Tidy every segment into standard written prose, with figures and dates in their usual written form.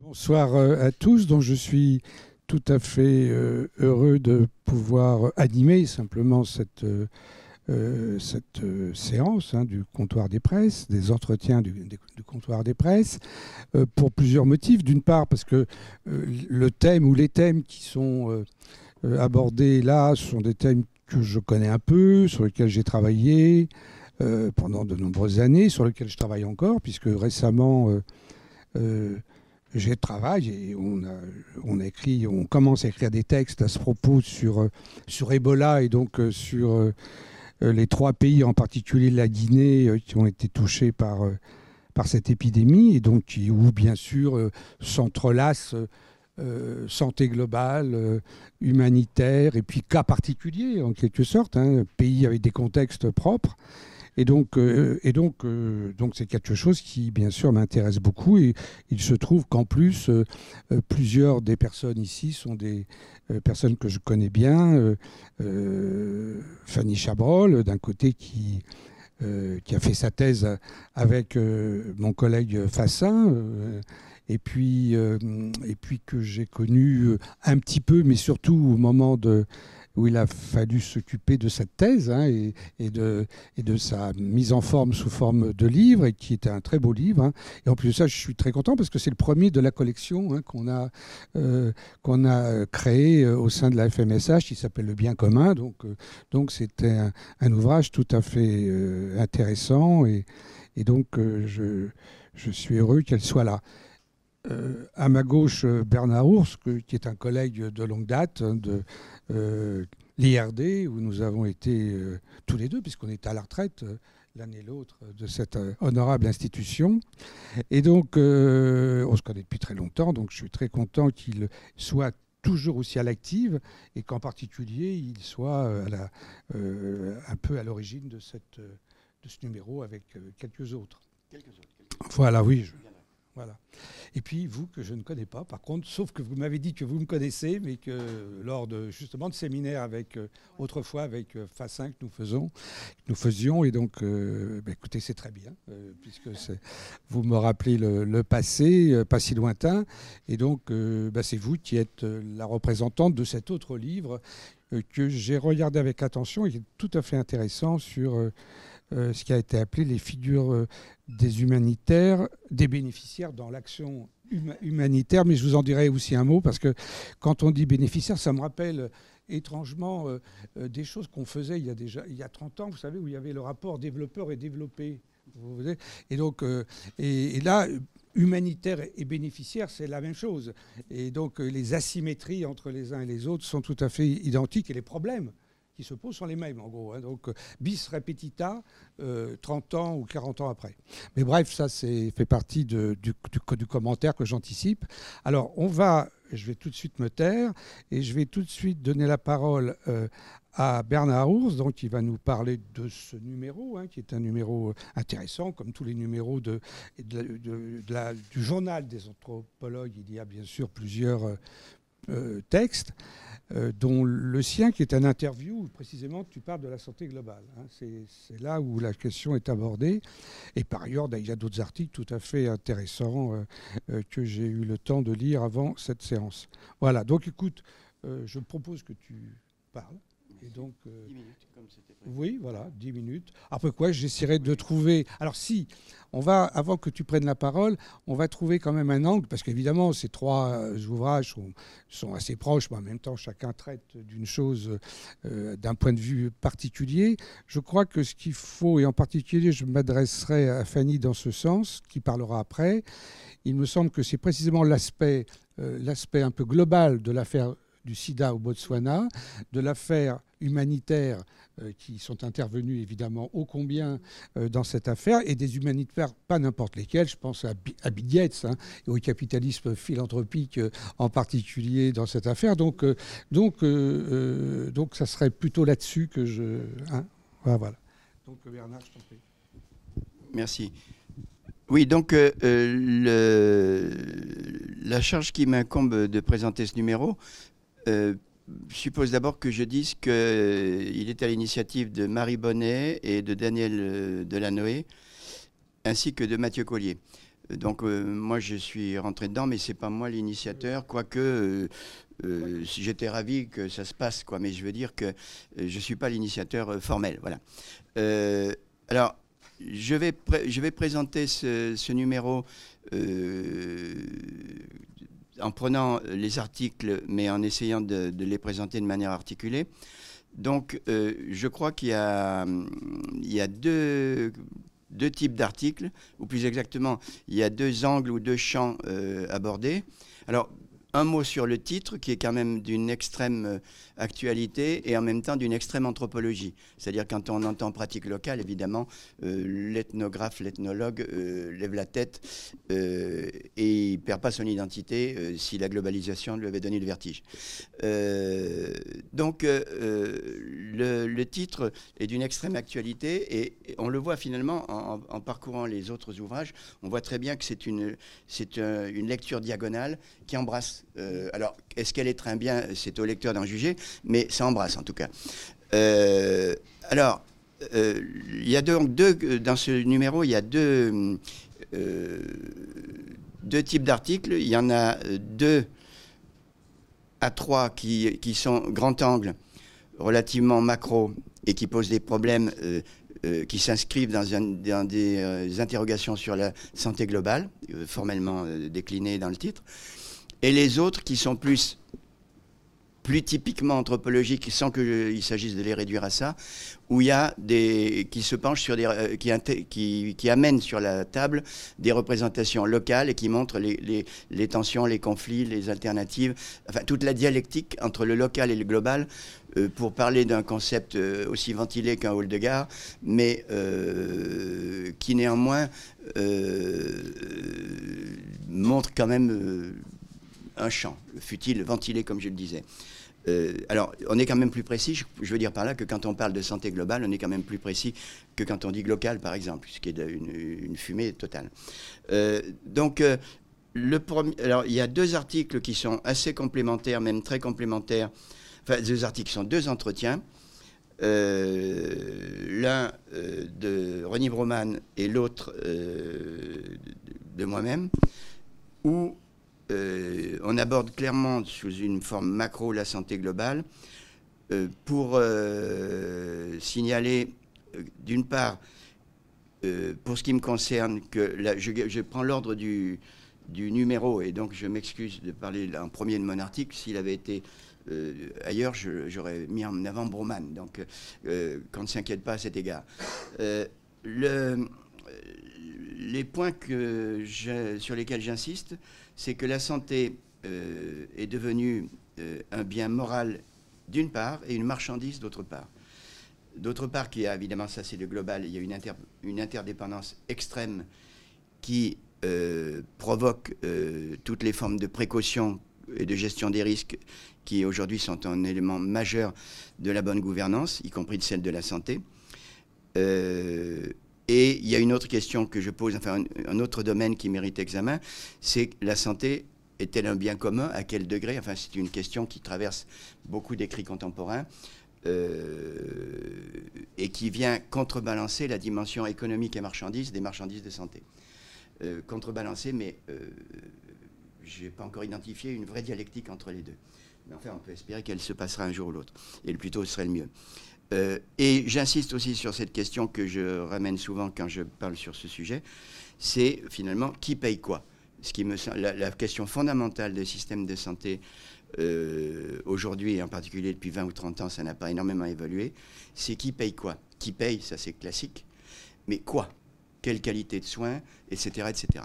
Bonsoir à tous, donc je suis tout à fait heureux de pouvoir animer simplement cette séance du comptoir des presses, des entretiens du comptoir des presses, pour plusieurs motifs. D'une part parce que le thème ou les thèmes qui sont abordés là sont des thèmes que je connais un peu, sur lesquels j'ai travaillé pendant de nombreuses années, sur lesquels je travaille encore, puisque récemment j'ai travaillé et on commence à écrire des textes à ce propos sur Ebola et donc sur les 3 pays, en particulier la Guinée, qui ont été touchés par cette épidémie et donc où bien sûr s'entrelacent santé globale, humanitaire et puis cas particuliers en quelque sorte, pays avec des contextes propres. Et donc c'est quelque chose qui, bien sûr, m'intéresse beaucoup. Et il se trouve qu'en plus, plusieurs des personnes ici sont des personnes que je connais bien. Fanny Chabrol, d'un côté, qui a fait sa thèse avec mon collègue Fassin, et puis que j'ai connu un petit peu, mais surtout au moment où il a fallu s'occuper de cette thèse et de sa mise en forme sous forme de livre, et qui était un très beau livre. Et en plus de ça, je suis très content parce que c'est le premier de la collection qu'on a créé au sein de la FMSH, qui s'appelle Le Bien commun. Donc c'était un ouvrage tout à fait intéressant, et donc je suis heureux qu'elle soit là. À ma gauche, Bernard Ours, qui est un collègue de longue date de l'IRD, où nous avons été tous les deux, puisqu'on est à la retraite l'un et l'autre de cette honorable institution. Et donc, on se connaît depuis très longtemps, donc je suis très content qu'il soit toujours aussi à l'active, et qu'en particulier, il soit un peu à l'origine de ce numéro avec quelques autres. Voilà, oui. Voilà. Et puis vous, que je ne connais pas, par contre, sauf que vous m'avez dit que vous me connaissez, mais que lors de séminaires autrefois avec Fassin que nous faisions, et donc écoutez, c'est très bien, puisque vous me rappelez le passé, pas si lointain, et donc c'est vous qui êtes la représentante de cet autre livre que j'ai regardé avec attention et qui est tout à fait intéressant sur ce qui a été appelé les figures des humanitaires, des bénéficiaires dans l'action humanitaire. Mais je vous en dirai aussi un mot, parce que quand on dit bénéficiaire, ça me rappelle étrangement des choses qu'on faisait il y a 30 ans, vous savez, où il y avait le rapport développeur et développé. Et donc, et là, humanitaire et bénéficiaire, c'est la même chose. Et donc, les asymétries entre les uns et les autres sont tout à fait identiques, et les problèmes qui se posent sont les mêmes, en gros. Donc, bis repetita, 30 ans ou 40 ans après. Mais bref, ça fait partie du commentaire que j'anticipe. Alors, je vais tout de suite me taire, et je vais tout de suite donner la parole à Bernard Ours, donc, qui va nous parler de ce numéro, qui est un numéro intéressant, comme tous les numéros du journal des anthropologues. Il y a bien sûr plusieurs textes, dont le sien, qui est un interview où précisément tu parles de la santé globale. C'est là où la question est abordée. Et par ailleurs, il y a d'autres articles tout à fait intéressants que j'ai eu le temps de lire avant cette séance. Voilà, donc écoute, je propose que tu parles. Et donc, 10 minutes, comme c'était prévu. Oui, voilà, 10 minutes. Après quoi, j'essaierai de trouver... Alors si, avant que tu prennes la parole, on va trouver quand même un angle, parce qu'évidemment, ces 3 ouvrages sont assez proches, mais en même temps, chacun traite d'une chose d'un point de vue particulier. Je crois que ce qu'il faut, et en particulier, je m'adresserai à Fanny dans ce sens, qui parlera après, il me semble que c'est précisément l'aspect un peu global de l'affaire du sida au Botswana, de l'affaire humanitaire qui sont intervenus évidemment ô combien dans cette affaire, et des humanitaires pas n'importe lesquels, je pense à Bill Gates et au capitalisme philanthropique en particulier dans cette affaire. Donc ça serait plutôt là-dessus que je... voilà. Donc Bernard, je t'en prie. Merci. Oui, donc la charge qui m'incombe de présenter ce numéro suppose d'abord que je dise qu'il est à l'initiative de Marie Bonnet et de Daniel Delanoë, ainsi que de Mathieu Collier. Donc moi je suis rentré dedans, mais c'est pas moi l'initiateur, quoique si j'étais ravi que ça se passe, quoi. Mais je veux dire que je suis pas l'initiateur formel, voilà. Alors je vais présenter ce numéro en prenant les articles, mais en essayant de les présenter de manière articulée. Donc je crois qu'il y a deux types d'articles, ou plus exactement, il y a deux angles ou deux champs abordés. Alors, un mot sur le titre, qui est quand même d'une extrême actualité et en même temps d'une extrême anthropologie. C'est-à-dire quand on entend pratique locale, évidemment, l'ethnographe, l'ethnologue lève la tête et il ne perd pas son identité si la globalisation lui avait donné le vertige. Donc, le titre est d'une extrême actualité et on le voit finalement en parcourant les autres ouvrages. On voit très bien que c'est une lecture diagonale qui embrasse. Alors, est-ce qu'elle est très bien? C'est au lecteur d'en juger, mais ça embrasse en tout cas. Alors, il y a dans ce numéro, il y a deux types d'articles. Il y en a 2 à 3 qui sont grand angle, relativement macro, et qui posent des problèmes qui s'inscrivent dans des interrogations sur la santé globale, formellement déclinées dans le titre. Et les autres qui sont plus typiquement anthropologiques, sans qu'il s'agisse de les réduire à ça, où il y a qui se penchent sur qui amènent sur la table des représentations locales et qui montrent les tensions, les conflits, les alternatives, enfin toute la dialectique entre le local et le global, pour parler d'un concept aussi ventilé qu'un hall de gare, mais qui néanmoins montre quand même un champ, fut-il ventilé comme je le disais. Alors, on est quand même plus précis, je veux dire par là que quand on parle de santé globale, on est quand même plus précis que quand on dit local, par exemple, ce qui est une fumée totale. Donc, alors, il y a 2 articles qui sont assez complémentaires, même très complémentaires. Enfin, 2 articles qui sont 2 entretiens. L'un de Ronnie Broman et l'autre de moi-même, où on aborde clairement sous une forme macro la santé globale pour signaler d'une part, pour ce qui me concerne, que je prends l'ordre du numéro et donc je m'excuse de parler en premier de mon article. S'il avait été ailleurs, j'aurais mis en avant Broman, donc qu'on ne s'inquiète pas à cet égard. Les points sur lesquels j'insiste, c'est que la santé est devenue un bien moral d'une part et une marchandise d'autre part. D'autre part, qu'il y a évidemment, ça c'est le global, il y a une interdépendance extrême qui provoque toutes les formes de précaution et de gestion des risques qui aujourd'hui sont un élément majeur de la bonne gouvernance, y compris de celle de la santé. Et il y a une autre question que je pose, enfin un autre domaine qui mérite examen, c'est la santé est-elle un bien commun? À quel degré? Enfin, c'est une question qui traverse beaucoup d'écrits contemporains et qui vient contrebalancer la dimension économique et marchandise des marchandises de santé. Contrebalancer, mais je n'ai pas encore identifié une vraie dialectique entre les deux. Mais enfin, on peut espérer qu'elle se passera un jour ou l'autre. Et le plus tôt serait le mieux. Et j'insiste aussi sur cette question que je ramène souvent quand je parle sur ce sujet, c'est finalement qui paye quoi. La question fondamentale des systèmes de santé aujourd'hui, et en particulier depuis 20 ou 30 ans, ça n'a pas énormément évolué, c'est qui paye quoi. Qui paye, ça c'est classique, mais quoi? Quelle qualité de soins, etc. etc.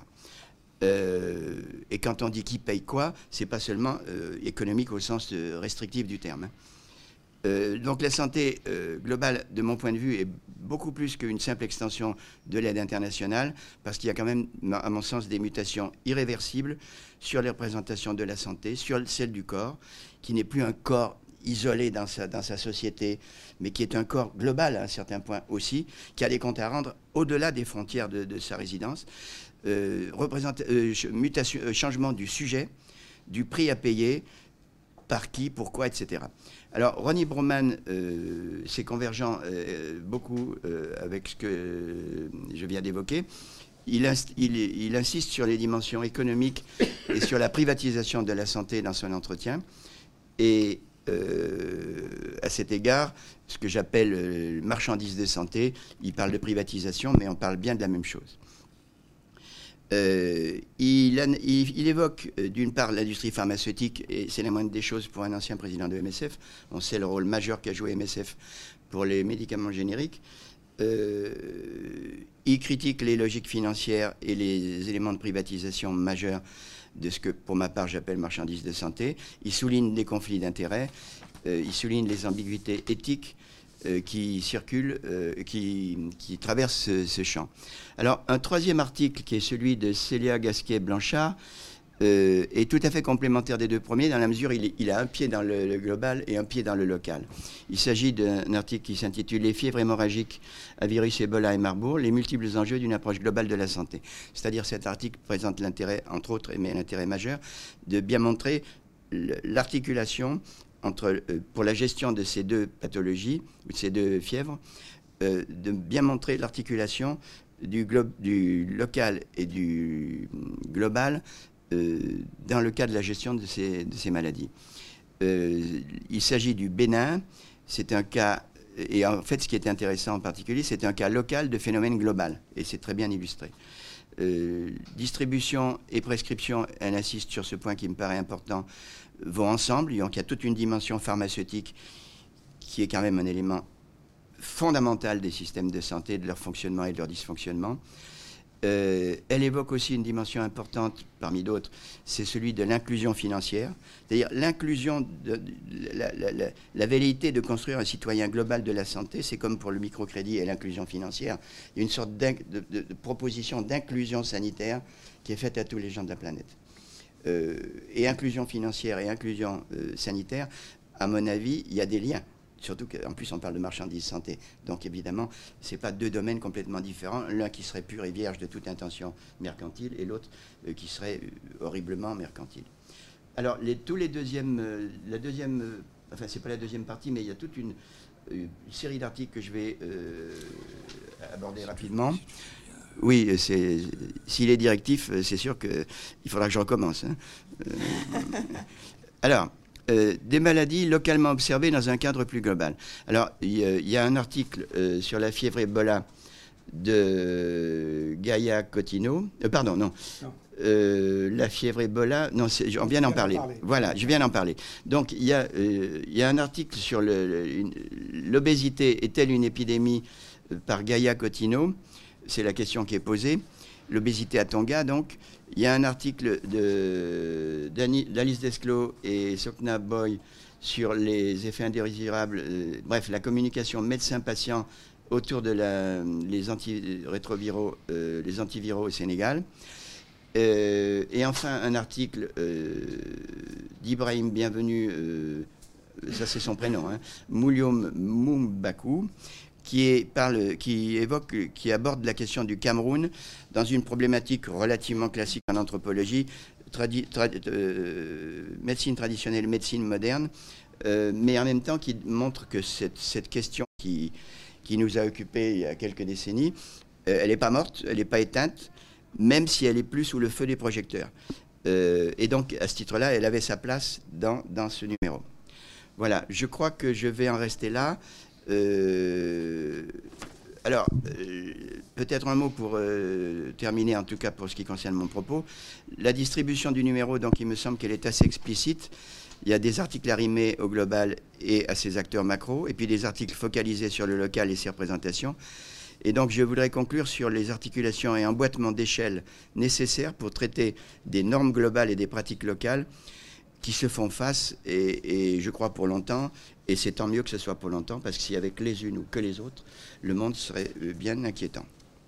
Et quand on dit qui paye quoi, c'est pas seulement économique au sens restrictif du terme. Donc la santé globale, de mon point de vue, est beaucoup plus qu'une simple extension de l'aide internationale, parce qu'il y a quand même, à mon sens, des mutations irréversibles sur les représentations de la santé, sur celle du corps, qui n'est plus un corps isolé dans sa société, mais qui est un corps global à un certain point aussi, qui a des comptes à rendre au-delà des frontières de sa résidence. Changement du sujet, du prix à payer, par qui, pourquoi, etc. Alors, Ronnie Broman, c'est convergent beaucoup avec ce que je viens d'évoquer. il insiste sur les dimensions économiques et sur la privatisation de la santé dans son entretien. Et à cet égard, ce que j'appelle marchandise de santé, il parle de privatisation, mais on parle bien de la même chose. Il évoque d'une part l'industrie pharmaceutique, et c'est la moindre des choses pour un ancien président de MSF. On sait le rôle majeur qu'a joué MSF pour les médicaments génériques. Il critique les logiques financières et les éléments de privatisation majeurs de ce que, pour ma part, j'appelle marchandise de santé. Il souligne les conflits d'intérêts, il souligne les ambiguïtés éthiques qui circulent, qui traversent ce champ. Alors, un troisième article, qui est celui de Célia Gasquet-Blanchard, est tout à fait complémentaire des deux premiers, dans la mesure où il a un pied dans le global et un pied dans le local. Il s'agit d'un article qui s'intitule « Les fièvres hémorragiques à virus Ebola et Marburg, les multiples enjeux d'une approche globale de la santé ». C'est-à-dire, cet article présente l'intérêt, entre autres, mais l'intérêt majeur, de bien montrer l'articulation pour la gestion de ces deux pathologies, ou de ces deux fièvres, de bien montrer l'articulation du local et du global dans le cas de la gestion de ces maladies. Il s'agit du Bénin. C'est un cas, et en fait, ce qui est intéressant en particulier, c'est un cas local de phénomène global, et c'est très bien illustré. Distribution et prescription, elle insiste sur ce point qui me paraît important, vont ensemble. Donc, il y a toute une dimension pharmaceutique qui est quand même un élément fondamental des systèmes de santé, de leur fonctionnement et de leur dysfonctionnement. Elle évoque aussi une dimension importante, parmi d'autres, c'est celui de l'inclusion financière, c'est-à-dire l'inclusion, la velléité de construire un citoyen global de la santé, c'est comme pour le microcrédit et l'inclusion financière, il y a une sorte de proposition d'inclusion sanitaire qui est faite à tous les gens de la planète. Et inclusion financière et inclusion sanitaire, à mon avis, il y a des liens. Surtout qu'en plus, on parle de marchandises santé. Donc, évidemment, ce n'est pas deux domaines complètement différents. L'un qui serait pur et vierge de toute intention mercantile et l'autre qui serait horriblement mercantile. Alors, tous les deuxièmes... la deuxième... enfin, ce n'est pas la deuxième partie, mais il y a toute une série d'articles que je vais aborder rapidement. Oui, s'il est directif, c'est sûr qu'il faudra que je recommence. Hein. Alors... des maladies localement observées dans un cadre plus global. Alors, il y a un article sur la fièvre Ebola de Gaia Cotino. Pardon, non. La fièvre Ebola, non, on vient d'en parler. Voilà, je viens d'en parler. Donc, il y a un article sur l'obésité est-elle une épidémie par Gaia Cotino. C'est la question qui est posée. L'obésité à Tonga, donc. Il y a un article d'Alice Desclos et Sokna Boy sur les effets indésirables, bref, la communication médecin-patient autour de les antirétroviraux, les antiviraux au Sénégal. Et enfin, un article d'Ibrahim Bienvenu, ça c'est son prénom, hein, Mouliom Moumbakou, qui aborde la question du Cameroun dans une problématique relativement classique en anthropologie, médecine traditionnelle, médecine moderne, mais en même temps qui montre que cette question qui nous a occupés il y a quelques décennies, elle n'est pas morte, elle n'est pas éteinte, même si elle est plus sous le feu des projecteurs. Et donc, à ce titre-là, elle avait sa place dans ce numéro. Voilà, je crois que je vais en rester là. Alors, peut-être un mot pour terminer, en tout cas pour ce qui concerne mon propos. La distribution du numéro, donc, il me semble qu'elle est assez explicite. Il y a des articles arrimés au global et à ses acteurs macro, et puis des articles focalisés sur le local et ses représentations. Et donc, je voudrais conclure sur les articulations et emboîtements d'échelle nécessaires pour traiter des normes globales et des pratiques locales qui se font face, et je crois pour longtemps, et c'est tant mieux que ce soit pour longtemps, parce que s'il y avait que les unes ou que les autres, le monde serait bien inquiétant.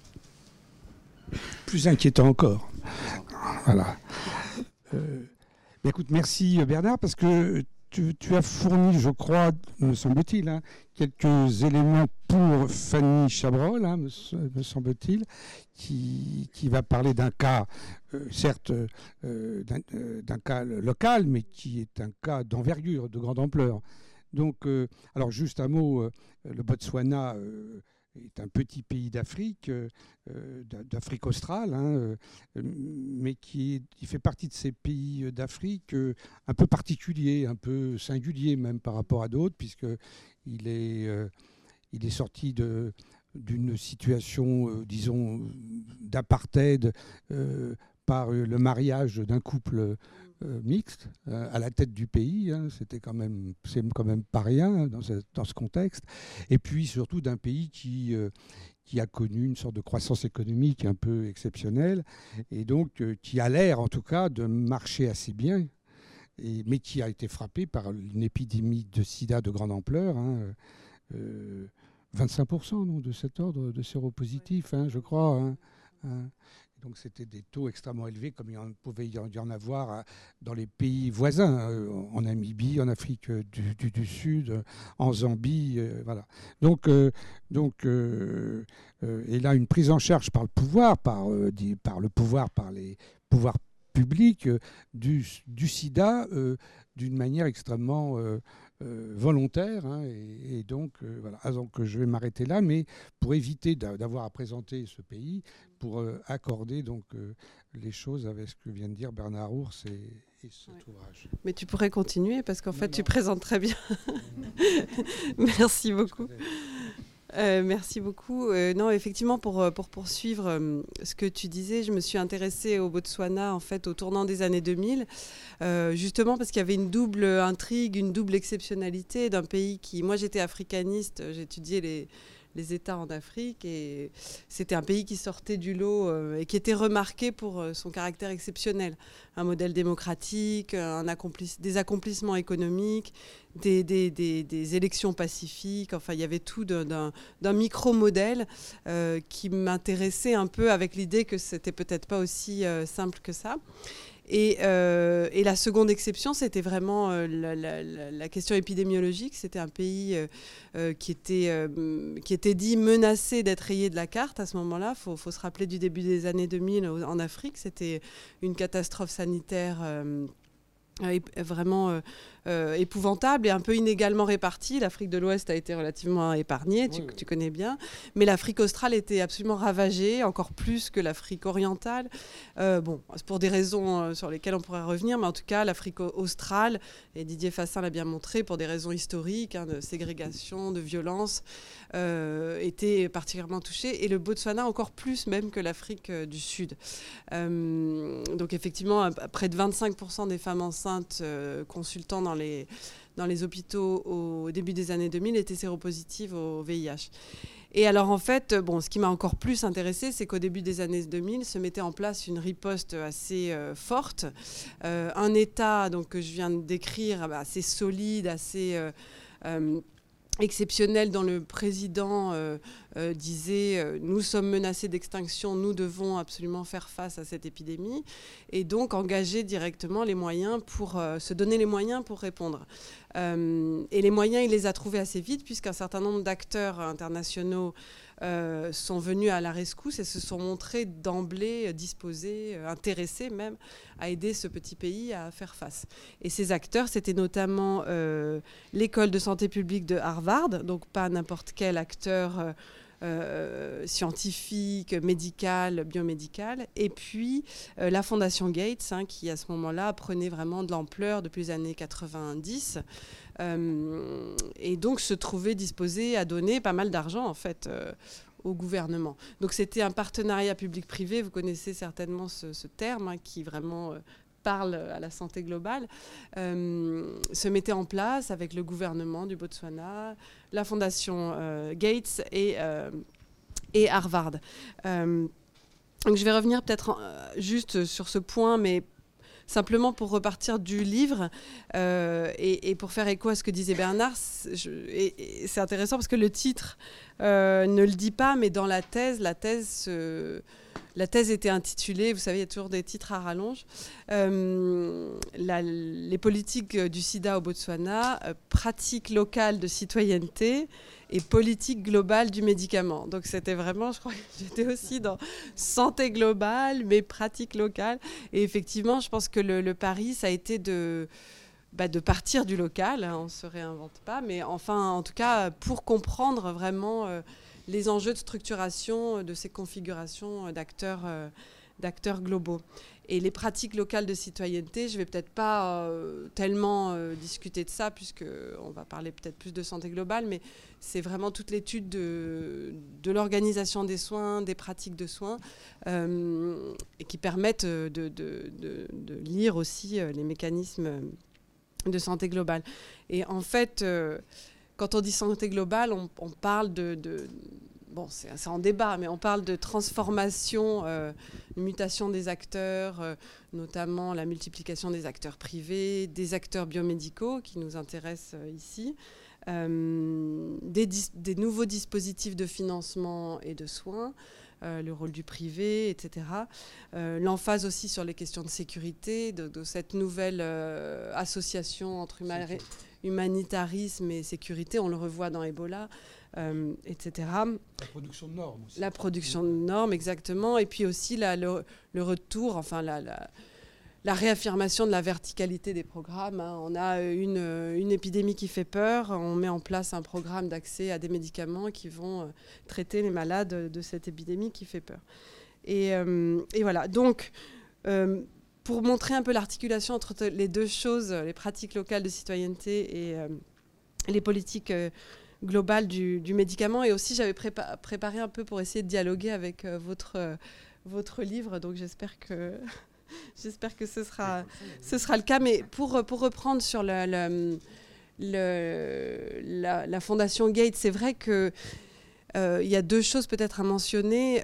Plus inquiétant encore. Voilà. Écoute, merci Bernard, parce que tu as fourni, je crois, me semble-t-il, hein, quelques éléments pour Fanny Chabrol, hein, me semble-t-il, qui va parler d'un cas, certes, d'un cas local, mais qui est un cas d'envergure, de grande ampleur. Donc, alors juste un mot, le Botswana est un petit pays d'Afrique, d'Afrique australe, hein, mais qui fait partie de ces pays d'Afrique un peu particuliers, un peu singuliers même par rapport à d'autres, puisqu'il est, il est sorti d'une situation, disons, d'apartheid par le mariage d'un couple mixte à la tête du pays. Hein. C'est quand même pas rien dans ce contexte. Et puis surtout d'un pays qui a connu une sorte de croissance économique un peu exceptionnelle et donc qui a l'air en tout cas de marcher assez bien, mais qui a été frappé par une épidémie de sida de grande ampleur. Hein. 25% non, de cet ordre de séropositifs, hein, je crois. Hein. Donc c'était des taux extrêmement élevés, comme il pouvait y en avoir dans les pays voisins, en Namibie, en Afrique du Sud, en Zambie, voilà. Donc, et là, une prise en charge par le pouvoir, par les pouvoirs publics du sida d'une manière extrêmement volontaire, hein, et donc voilà. Donc je vais m'arrêter là, mais pour éviter d'avoir à présenter ce pays, pour accorder donc les choses avec ce que vient de dire Bernard Ours et cet ouvrage. Mais tu pourrais continuer parce qu'en fait tu présentes très bien. Merci beaucoup. Merci beaucoup. Non, effectivement, pour poursuivre ce que tu disais, je me suis intéressée au Botswana en fait au tournant des années 2000, justement parce qu'il y avait une double intrigue, une double exceptionnalité d'un pays qui, moi j'étais africaniste, j'étudiais les États en Afrique et c'était un pays qui sortait du lot et qui était remarqué pour son caractère exceptionnel. Un modèle démocratique, des accomplissements économiques, des élections pacifiques. Enfin, il y avait tout d'un micro-modèle qui m'intéressait un peu avec l'idée que c'était peut-être pas aussi simple que ça. Et la seconde exception, c'était vraiment la question épidémiologique. C'était un pays qui était dit menacé d'être rayé de la carte à ce moment-là. Il faut se rappeler du début des années 2000 en Afrique. C'était une catastrophe sanitaire vraiment épouvantable et un peu inégalement répartie. L'Afrique de l'Ouest a été relativement épargnée, tu connais bien, mais l'Afrique australe était absolument ravagée, encore plus que l'Afrique orientale. Bon, c'est pour des raisons sur lesquelles on pourrait revenir, mais en tout cas, l'Afrique australe, et Didier Fassin l'a bien montré, pour des raisons historiques, hein, de ségrégation, de violence, était particulièrement touchée, et le Botswana encore plus même que l'Afrique du Sud. Donc effectivement, près de 25% des femmes enceintes consultant dans les hôpitaux au début des années 2000 étaient séropositives au VIH. Et alors en fait, bon, ce qui m'a encore plus intéressée, c'est qu'au début des années 2000 se mettait en place une riposte assez forte. Un État donc, que je viens de décrire, assez solide, assez exceptionnel, dont le président disait nous sommes menacés d'extinction, nous devons absolument faire face à cette épidémie, et donc engager directement les moyens pour se donner les moyens pour répondre. Et les moyens, il les a trouvés assez vite, puisqu'un certain nombre d'acteurs internationaux sont venus à la rescousse et se sont montrés d'emblée disposés, intéressés même, à aider ce petit pays à faire face. Et ces acteurs, c'était notamment l'école de santé publique de Harvard, donc pas n'importe quel acteur scientifique, médical, biomédical, et puis la Fondation Gates, hein, qui à ce moment-là prenait vraiment de l'ampleur depuis les années 90, et donc se trouvait disposée à donner pas mal d'argent en fait au gouvernement. Donc c'était un partenariat public-privé, vous connaissez certainement ce terme, hein, qui vraiment parle à la santé globale, se mettait en place avec le gouvernement du Botswana, la Fondation Gates et Harvard. Donc je vais revenir peut-être juste sur ce point, mais simplement pour repartir du livre et pour faire écho à ce que disait Bernard, et c'est intéressant parce que le titre ne le dit pas, mais dans la thèse était intitulée, vous savez, il y a toujours des titres à rallonge, les politiques du sida au Botswana, pratique locale de citoyenneté et politique globale du médicament. Donc c'était vraiment, je crois que j'étais aussi dans santé globale, mais pratique locale. Et effectivement, je pense que le pari, ça a été de partir du local, hein, on ne se réinvente pas, mais enfin, en tout cas, pour comprendre vraiment les enjeux de structuration de ces configurations d'acteurs globaux. Et les pratiques locales de citoyenneté, je ne vais peut-être pas tellement discuter de ça, puisqu'on va parler peut-être plus de santé globale, mais c'est vraiment toute l'étude de l'organisation des soins, des pratiques de soins, et qui permettent de lire aussi les mécanismes de santé globale. Et en fait, quand on dit santé globale, on parle bon, c'est en débat, mais on parle de transformation, mutation des acteurs, notamment la multiplication des acteurs privés, des acteurs biomédicaux qui nous intéressent ici, des nouveaux dispositifs de financement et de soins, le rôle du privé, etc. L'emphase aussi sur les questions de sécurité, de cette nouvelle association entre humanitarisme et sécurité, on le revoit dans Ebola, etc. La production de normes aussi. La production de normes, exactement. Et puis aussi le retour, enfin la réaffirmation de la verticalité des programmes. Hein. On a une épidémie qui fait peur, on met en place un programme d'accès à des médicaments qui vont traiter les malades de cette épidémie qui fait peur. Et voilà. Donc, pour montrer un peu l'articulation entre les deux choses, les pratiques locales de citoyenneté et les politiques globales du médicament, et aussi j'avais préparé un peu pour essayer de dialoguer avec votre livre, donc j'espère que ce sera le cas. Mais pour reprendre sur la Fondation Gates, c'est vrai qu'il y a deux choses peut-être à mentionner.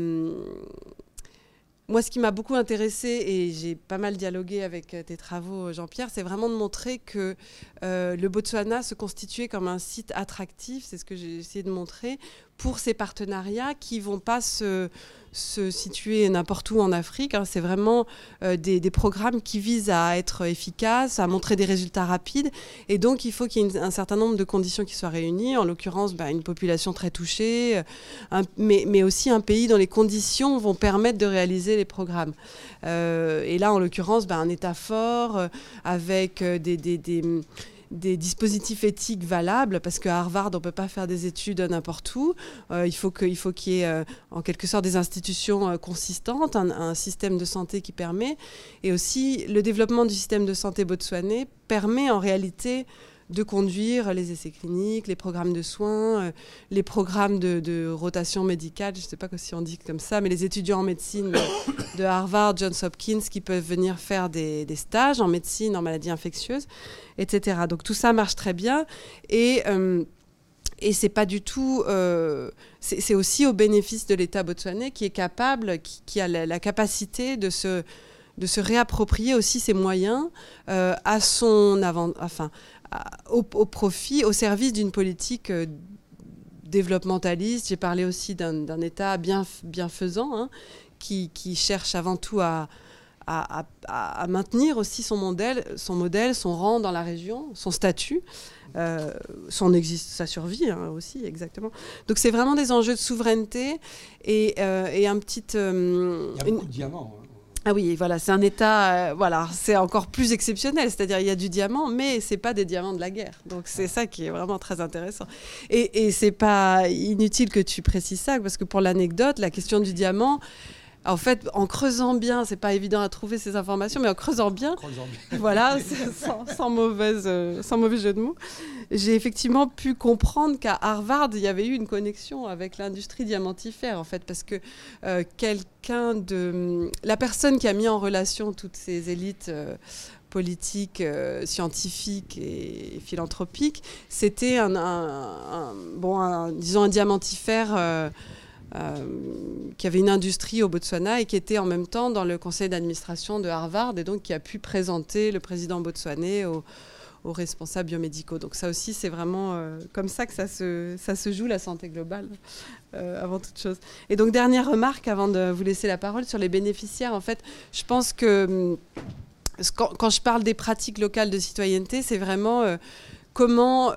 Moi, ce qui m'a beaucoup intéressée, et j'ai pas mal dialogué avec tes travaux, Jean-Pierre, c'est vraiment de montrer que le Botswana se constituait comme un site attractif, c'est ce que j'ai essayé de montrer, pour ces partenariats qui ne vont pas se situer n'importe où en Afrique. Hein. C'est vraiment des programmes qui visent à être efficaces, à montrer des résultats rapides. Et donc, il faut qu'il y ait un certain nombre de conditions qui soient réunies. En l'occurrence, une population très touchée, mais aussi un pays dont les conditions vont permettre de réaliser les programmes. Et là, en l'occurrence, un État fort, avec des dispositifs éthiques valables, parce qu'à Harvard, on ne peut pas faire des études n'importe où. Il faut qu'il y ait en quelque sorte des institutions consistantes, un système de santé qui permet. Et aussi, le développement du système de santé botswanais permet en réalité de conduire les essais cliniques, les programmes de soins, les programmes de rotation médicale, je ne sais pas si on dit comme ça, mais les étudiants en médecine de Harvard, Johns Hopkins, qui peuvent venir faire des stages en médecine, en maladies infectieuses, etc. Donc tout ça marche très bien. Et c'est pas du tout... c'est aussi au bénéfice de l'État botswanais qui est capable, qui a la capacité de se réapproprier aussi ses moyens à son au profit, au service d'une politique développementaliste. J'ai parlé aussi d'un État bienfaisant, hein, qui cherche avant tout à maintenir aussi son modèle, son rang dans la région, son statut, sa survie, hein, aussi, exactement. Donc c'est vraiment des enjeux de souveraineté et un petit... Il y a beaucoup de diamants. Hein. Ah oui, voilà, c'est un État, c'est encore plus exceptionnel, c'est-à-dire il y a du diamant, mais c'est pas des diamants de la guerre. Donc c'est ça qui est vraiment très intéressant. Et c'est pas inutile que tu précises ça, parce que pour l'anecdote, la question du diamant, en fait, en creusant bien, c'est pas évident à trouver ces informations, mais en creusant bien. Voilà, sans mauvais jeu de mots, j'ai effectivement pu comprendre qu'à Harvard, il y avait eu une connexion avec l'industrie diamantifère, en fait, parce que la personne qui a mis en relation toutes ces élites politiques, scientifiques et philanthropiques, c'était disons un diamantifère qui avait une industrie au Botswana et qui était en même temps dans le conseil d'administration de Harvard, et donc qui a pu présenter le président botswanais aux responsables biomédicaux. Donc ça aussi, c'est vraiment comme ça que ça se joue, la santé globale, avant toute chose. Et donc, dernière remarque avant de vous laisser la parole sur les bénéficiaires. En fait, je pense que quand je parle des pratiques locales de citoyenneté, c'est vraiment comment...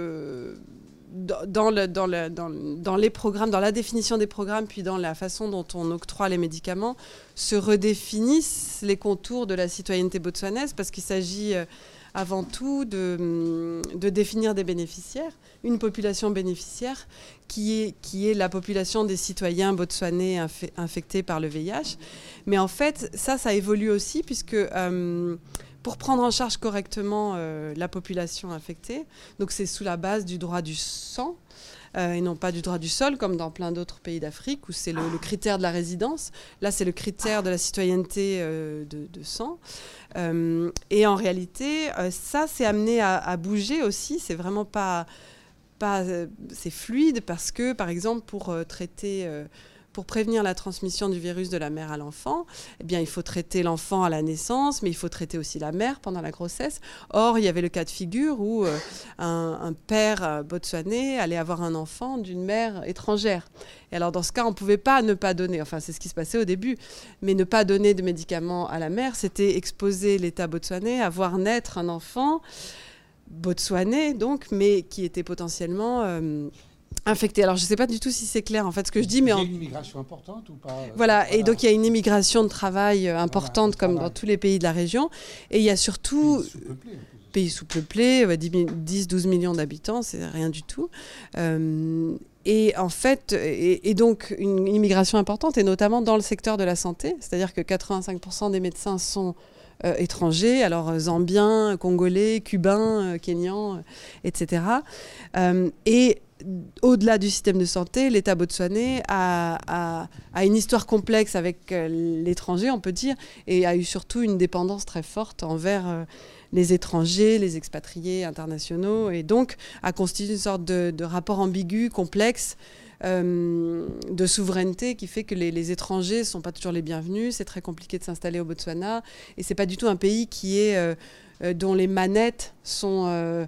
dans les programmes, dans la définition des programmes, puis dans la façon dont on octroie les médicaments, se redéfinissent les contours de la citoyenneté botswanaise, parce qu'il s'agit avant tout de définir des bénéficiaires, une population bénéficiaire qui est la population des citoyens botswanais infectés par le VIH. Mais en fait, ça évolue aussi puisque pour prendre en charge correctement la population infectée, donc c'est sous la base du droit du sang, et non pas du droit du sol, comme dans plein d'autres pays d'Afrique, où c'est le critère de la résidence. Là, c'est le critère de la citoyenneté de sang. Et en réalité, ça, c'est amené à bouger aussi. C'est vraiment pas c'est fluide parce que, par exemple, pour prévenir la transmission du virus de la mère à l'enfant, eh bien, il faut traiter l'enfant à la naissance, mais il faut traiter aussi la mère pendant la grossesse. Or, il y avait le cas de figure où un père botswanais allait avoir un enfant d'une mère étrangère. Et alors, dans ce cas, on ne pouvait pas ne pas donner, enfin, c'est ce qui se passait au début, mais ne pas donner de médicaments à la mère, c'était exposer l'État botswanais à voir naître un enfant botswanais, donc, mais qui était potentiellement infecté. Alors, je ne sais pas du tout si c'est clair, en fait, ce que je dis, mais... Il y a une immigration importante ou pas ? Voilà, et donc il y a une immigration de travail importante, comme dans tous les pays de la région. Et il y a surtout... Pays sous-peuplés, 10-12 millions d'habitants, c'est rien du tout. Et en fait, et donc une immigration importante, et notamment dans le secteur de la santé, c'est-à-dire que 85% des médecins sont étrangers, alors zambiens, congolais, cubains, kenyans, etc. Et au-delà du système de santé, l'État botswanais a une histoire complexe avec l'étranger, on peut dire, et a eu surtout une dépendance très forte envers les étrangers, les expatriés internationaux, et donc a constitué une sorte de rapport ambigu, complexe, de souveraineté qui fait que les étrangers ne sont pas toujours les bienvenus. C'est très compliqué de s'installer au Botswana, et ce n'est pas du tout un pays dont les manettes sont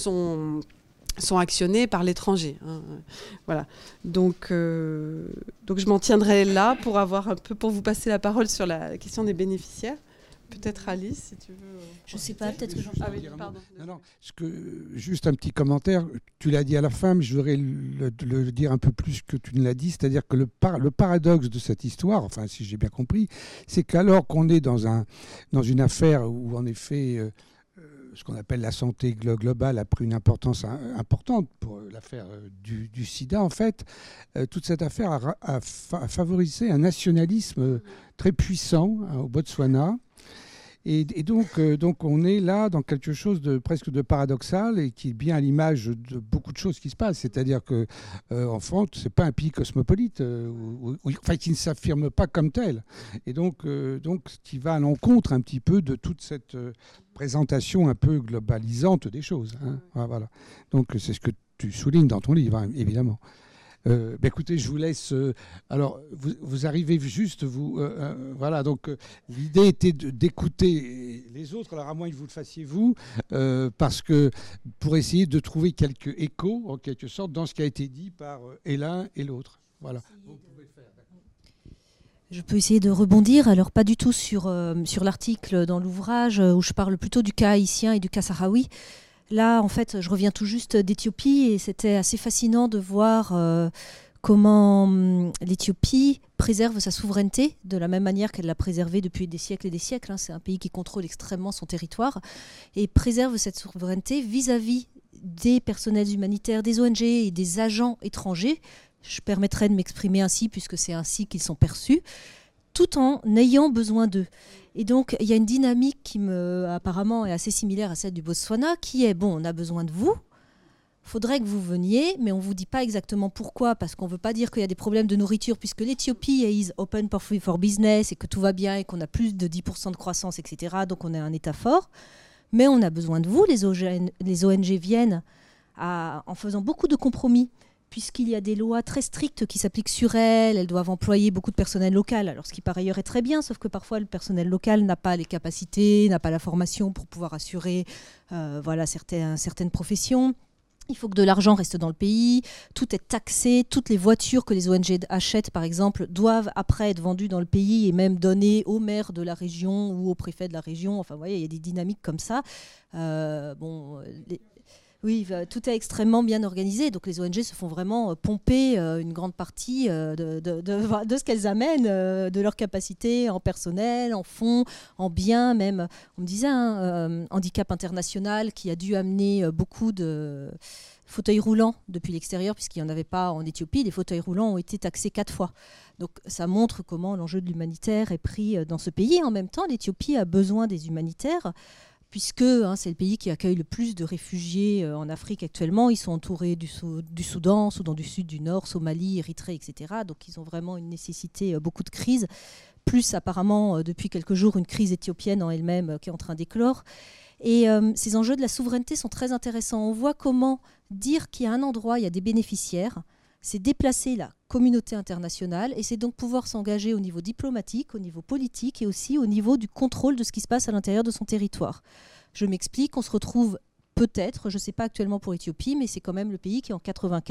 actionnés par l'étranger. Voilà. Donc je m'en tiendrai là pour vous passer la parole sur la question des bénéficiaires. Peut-être Alice, si tu veux. Je ne sais pas, peut-être que j'en... Ah oui, pardon. Non, juste un petit commentaire. Tu l'as dit à la fin, mais je voudrais le dire un peu plus que tu ne l'as dit. C'est-à-dire que le paradoxe de cette histoire, enfin, si j'ai bien compris, c'est qu'alors qu'on est dans une affaire où, en effet, ce qu'on appelle la santé globale a pris une importance importante pour l'affaire du sida, en fait, toute cette affaire a favorisé un nationalisme très puissant au Botswana. Et donc on est là dans quelque chose de presque de paradoxal et qui est bien à l'image de beaucoup de choses qui se passent. C'est-à-dire que en France, c'est pas un pays cosmopolite, enfin qui ne s'affirme pas comme tel. Et donc qui va à l'encontre un petit peu de toute cette présentation un peu globalisante des choses. Hein. Voilà. Donc c'est ce que tu soulignes dans ton livre, hein, évidemment. Écoutez, je vous laisse. Alors, vous arrivez juste, voilà. Donc, l'idée était d'écouter les autres. Alors, à moins que vous le fassiez vous, parce que pour essayer de trouver quelques échos, en quelque sorte, dans ce qui a été dit par et l'un et l'autre. Voilà. Vous pouvez le faire. Je peux essayer de rebondir. Alors, pas du tout sur l'article dans l'ouvrage où je parle plutôt du cas haïtien et du cas sahraoui. Là, en fait, je reviens tout juste d'Éthiopie et c'était assez fascinant de voir comment l'Éthiopie préserve sa souveraineté de la même manière qu'elle l'a préservée depuis des siècles et des siècles. Hein. C'est un pays qui contrôle extrêmement son territoire et préserve cette souveraineté vis-à-vis des personnels humanitaires, des ONG et des agents étrangers. Je permettrai de m'exprimer ainsi puisque c'est ainsi qu'ils sont perçus, tout en ayant besoin d'eux. Et donc, il y a une dynamique qui apparemment est assez similaire à celle du Botswana, qui est, bon, on a besoin de vous, il faudrait que vous veniez, mais on ne vous dit pas exactement pourquoi, parce qu'on ne veut pas dire qu'il y a des problèmes de nourriture, puisque l'Éthiopie is open for business, et que tout va bien, et qu'on a plus de 10% de croissance, etc. Donc, on est un État fort. Mais on a besoin de vous, les ONG viennent en faisant beaucoup de compromis, puisqu'il y a des lois très strictes qui s'appliquent sur elles doivent employer beaucoup de personnel local, alors ce qui par ailleurs est très bien, sauf que parfois le personnel local n'a pas les capacités, n'a pas la formation pour pouvoir assurer certaines professions. Il faut que de l'argent reste dans le pays, tout est taxé, toutes les voitures que les ONG achètent par exemple doivent après être vendues dans le pays et même données au maire de la région ou au préfet de la région. Enfin, vous voyez, il y a des dynamiques comme ça. Oui, tout est extrêmement bien organisé. Donc les ONG se font vraiment pomper une grande partie de ce qu'elles amènent, de leur capacité en personnel, en fonds, en biens même. On me disait, Handicap International qui a dû amener beaucoup de fauteuils roulants depuis l'extérieur, puisqu'il n'y en avait pas en Éthiopie. Les fauteuils roulants ont été taxés 4 fois. Donc ça montre comment l'enjeu de l'humanitaire est pris dans ce pays. En même temps, l'Éthiopie a besoin des humanitaires, puisque c'est le pays qui accueille le plus de réfugiés en Afrique actuellement. Ils sont entourés du Soudan, Soudan du Sud, du Nord, Somalie, Érythrée, etc. Donc ils ont vraiment une nécessité, beaucoup de crises, plus apparemment depuis quelques jours une crise éthiopienne en elle-même qui est en train d'éclore. Et ces enjeux de la souveraineté sont très intéressants. On voit comment dire qu'il y a un endroit, il y a des bénéficiaires, c'est déplacer la communauté internationale et c'est donc pouvoir s'engager au niveau diplomatique, au niveau politique et aussi au niveau du contrôle de ce qui se passe à l'intérieur de son territoire. Je m'explique, on se retrouve peut-être, je ne sais pas actuellement pour l'Éthiopie, mais c'est quand même le pays qui en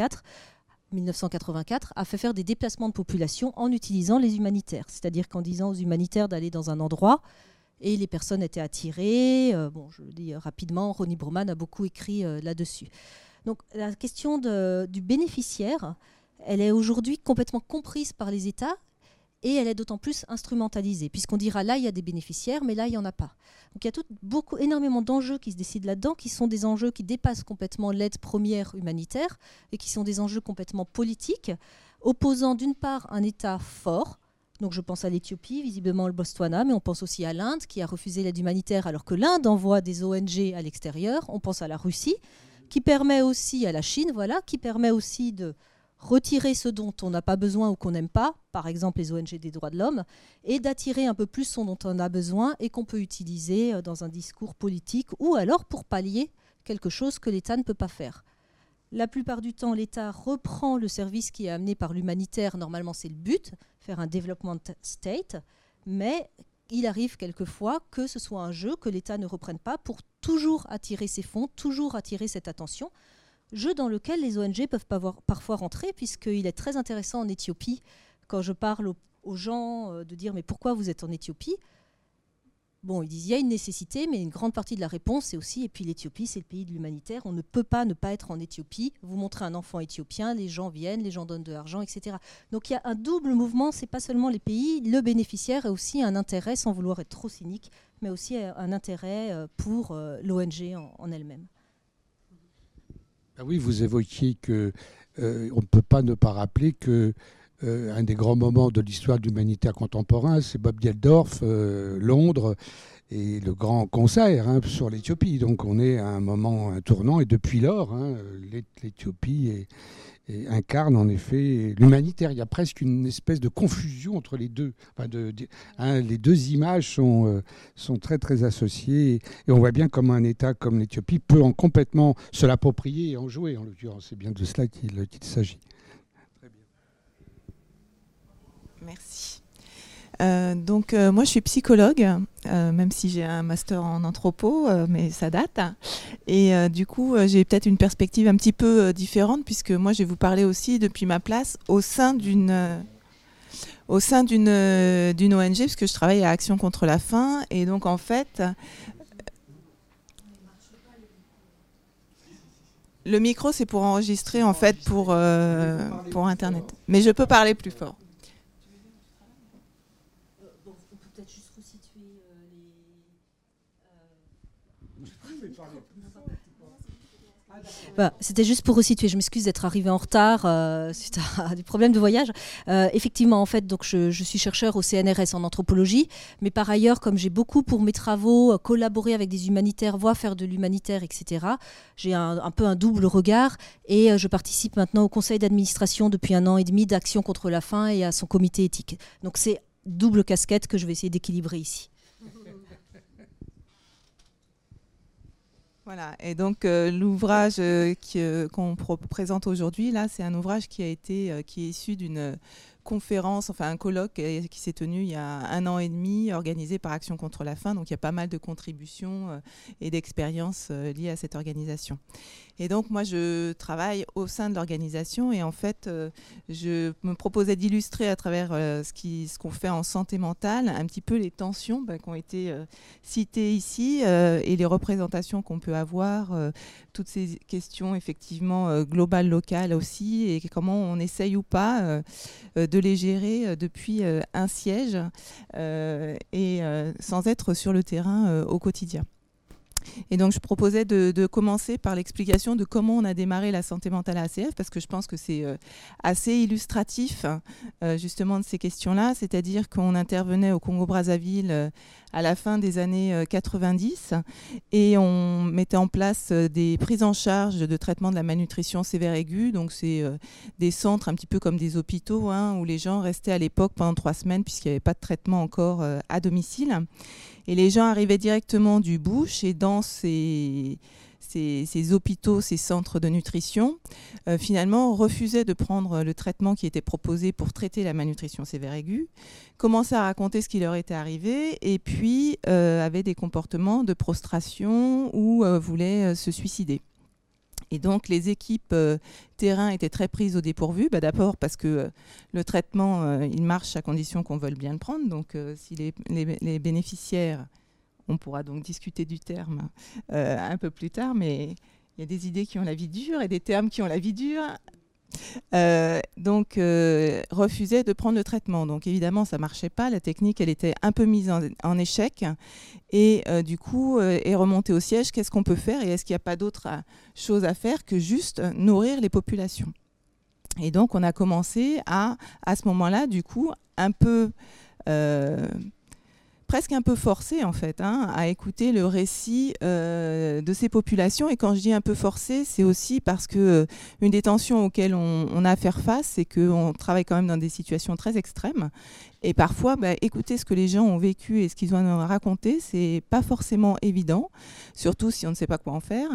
1984 a fait faire des déplacements de population en utilisant les humanitaires. C'est-à-dire qu'en disant aux humanitaires d'aller dans un endroit, et les personnes étaient attirées. Je le dis rapidement, Ronnie Broman a beaucoup écrit là-dessus. Donc la question du bénéficiaire, elle est aujourd'hui complètement comprise par les États et elle est d'autant plus instrumentalisée, puisqu'on dira là, il y a des bénéficiaires, mais là, il n'y en a pas. Donc il y a énormément d'enjeux qui se décident là-dedans, qui sont des enjeux qui dépassent complètement l'aide première humanitaire et qui sont des enjeux complètement politiques, opposant d'une part un État fort. Donc je pense à l'Éthiopie, visiblement le Botswana, mais on pense aussi à l'Inde qui a refusé l'aide humanitaire alors que l'Inde envoie des ONG à l'extérieur. On pense à la Russie, qui permet aussi, à la Chine, qui permet aussi de retirer ce dont on n'a pas besoin ou qu'on n'aime pas, par exemple les ONG des droits de l'homme, et d'attirer un peu plus ce dont on a besoin et qu'on peut utiliser dans un discours politique ou alors pour pallier quelque chose que l'État ne peut pas faire. La plupart du temps, l'État reprend le service qui est amené par l'humanitaire. Normalement, c'est le but, faire un development state. Mais il arrive quelquefois que ce soit un jeu que l'État ne reprenne pas pour toujours attirer ses fonds, toujours attirer cette attention. Jeu dans lequel les ONG peuvent parfois rentrer, puisqu'il est très intéressant en Éthiopie, quand je parle aux gens de dire « mais pourquoi vous êtes en Éthiopie ?» Bon, ils disent il y a une nécessité, mais une grande partie de la réponse, c'est aussi, et puis l'Éthiopie, c'est le pays de l'humanitaire, on ne peut pas ne pas être en Éthiopie. Vous montrez un enfant éthiopien, les gens viennent, les gens donnent de l'argent, etc. Donc il y a un double mouvement, c'est pas seulement les pays, le bénéficiaire a aussi un intérêt, sans vouloir être trop cynique, mais aussi un intérêt pour l'ONG en elle-même. Ah oui, vous évoquiez qu'on ne peut pas ne pas rappeler que un des grands moments de l'histoire de l'humanitaire contemporain, c'est Bob Geldof, Londres, et le grand concert sur l'Éthiopie. Donc on est à un moment, un tournant, et depuis lors, l'Éthiopie incarne en effet l'humanitaire. Il y a presque une espèce de confusion entre les deux. Les deux images sont très très associées, et on voit bien comment un État comme l'Éthiopie peut complètement se l'approprier et en jouer, en l'occurrence. C'est bien de cela qu'il s'agit. Merci. Moi, je suis psychologue, même si j'ai un master en anthropo, mais ça date. Et du coup, j'ai peut-être une perspective un petit peu différente, puisque moi, je vais vous parler aussi depuis ma place au sein d'une ONG, puisque je travaille à Action contre la faim. Et donc, en fait, le micro, c'est pour enregistrer, en fait, pour Internet. Mais je peux parler plus fort. C'était juste pour resituer. Je m'excuse d'être arrivée en retard suite à des problèmes de voyage. Effectivement, en fait, donc je suis chercheur au CNRS en anthropologie, mais par ailleurs, comme j'ai beaucoup pour mes travaux collaboré avec des humanitaires, voire faire de l'humanitaire, etc., j'ai un peu un double regard et je participe maintenant au conseil d'administration depuis 1 an et demi d'Action contre la faim et à son comité éthique. Donc c'est double casquette que je vais essayer d'équilibrer ici. Voilà, et donc l'ouvrage qu'on présente aujourd'hui, là, c'est un ouvrage qui est issu d'une conférence, enfin un colloque qui s'est tenu il y a 1 an et demi, organisé par Action contre la faim. Donc il y a pas mal de contributions et d'expériences liées à cette organisation. Et donc moi je travaille au sein de l'organisation et en fait je me proposais d'illustrer à travers ce qu'on fait en santé mentale un petit peu les tensions qui ont été citées ici et les représentations qu'on peut avoir, toutes ces questions effectivement globales, locales aussi, et comment on essaye ou pas de les gérer depuis un siège et sans être sur le terrain au quotidien. Et donc je proposais de commencer par l'explication de comment on a démarré la santé mentale à ACF, parce que je pense que c'est assez illustratif justement de ces questions-là, c'est-à-dire qu'on intervenait au Congo-Brazzaville à la fin des années 90 et on mettait en place des prises en charge de traitement de la malnutrition sévère aiguë. Donc c'est des centres un petit peu comme des hôpitaux où les gens restaient à l'époque pendant 3 semaines puisqu'il n'y avait pas de traitement encore à domicile. Et les gens arrivaient directement du bush et dans ces hôpitaux, ces centres de nutrition, finalement refusaient de prendre le traitement qui était proposé pour traiter la malnutrition sévère aiguë, commençaient à raconter ce qui leur était arrivé et puis avaient des comportements de prostration ou voulaient se suicider. Et donc les équipes terrain étaient très prises au dépourvu, d'abord parce que le traitement il marche à condition qu'on veuille bien le prendre. Donc si les bénéficiaires, on pourra donc discuter du terme un peu plus tard, mais il y a des idées qui ont la vie dure et des termes qui ont la vie dure. Refusaient de prendre le traitement. Donc évidemment, ça ne marchait pas. La technique, elle était un peu mise en échec. Et du coup, est remontée au siège. Qu'est-ce qu'on peut faire? Et est-ce qu'il n'y a pas d'autre chose à faire que juste nourrir les populations? Et donc, on a commencé à ce moment-là, du coup, un peu... presque un peu forcé en fait, à écouter le récit de ces populations. Et quand je dis un peu forcé, c'est aussi parce que une des tensions auxquelles on a à faire face, c'est qu'on travaille quand même dans des situations très extrêmes. Et parfois, écouter ce que les gens ont vécu et ce qu'ils ont à raconter, c'est pas forcément évident, surtout si on ne sait pas quoi en faire.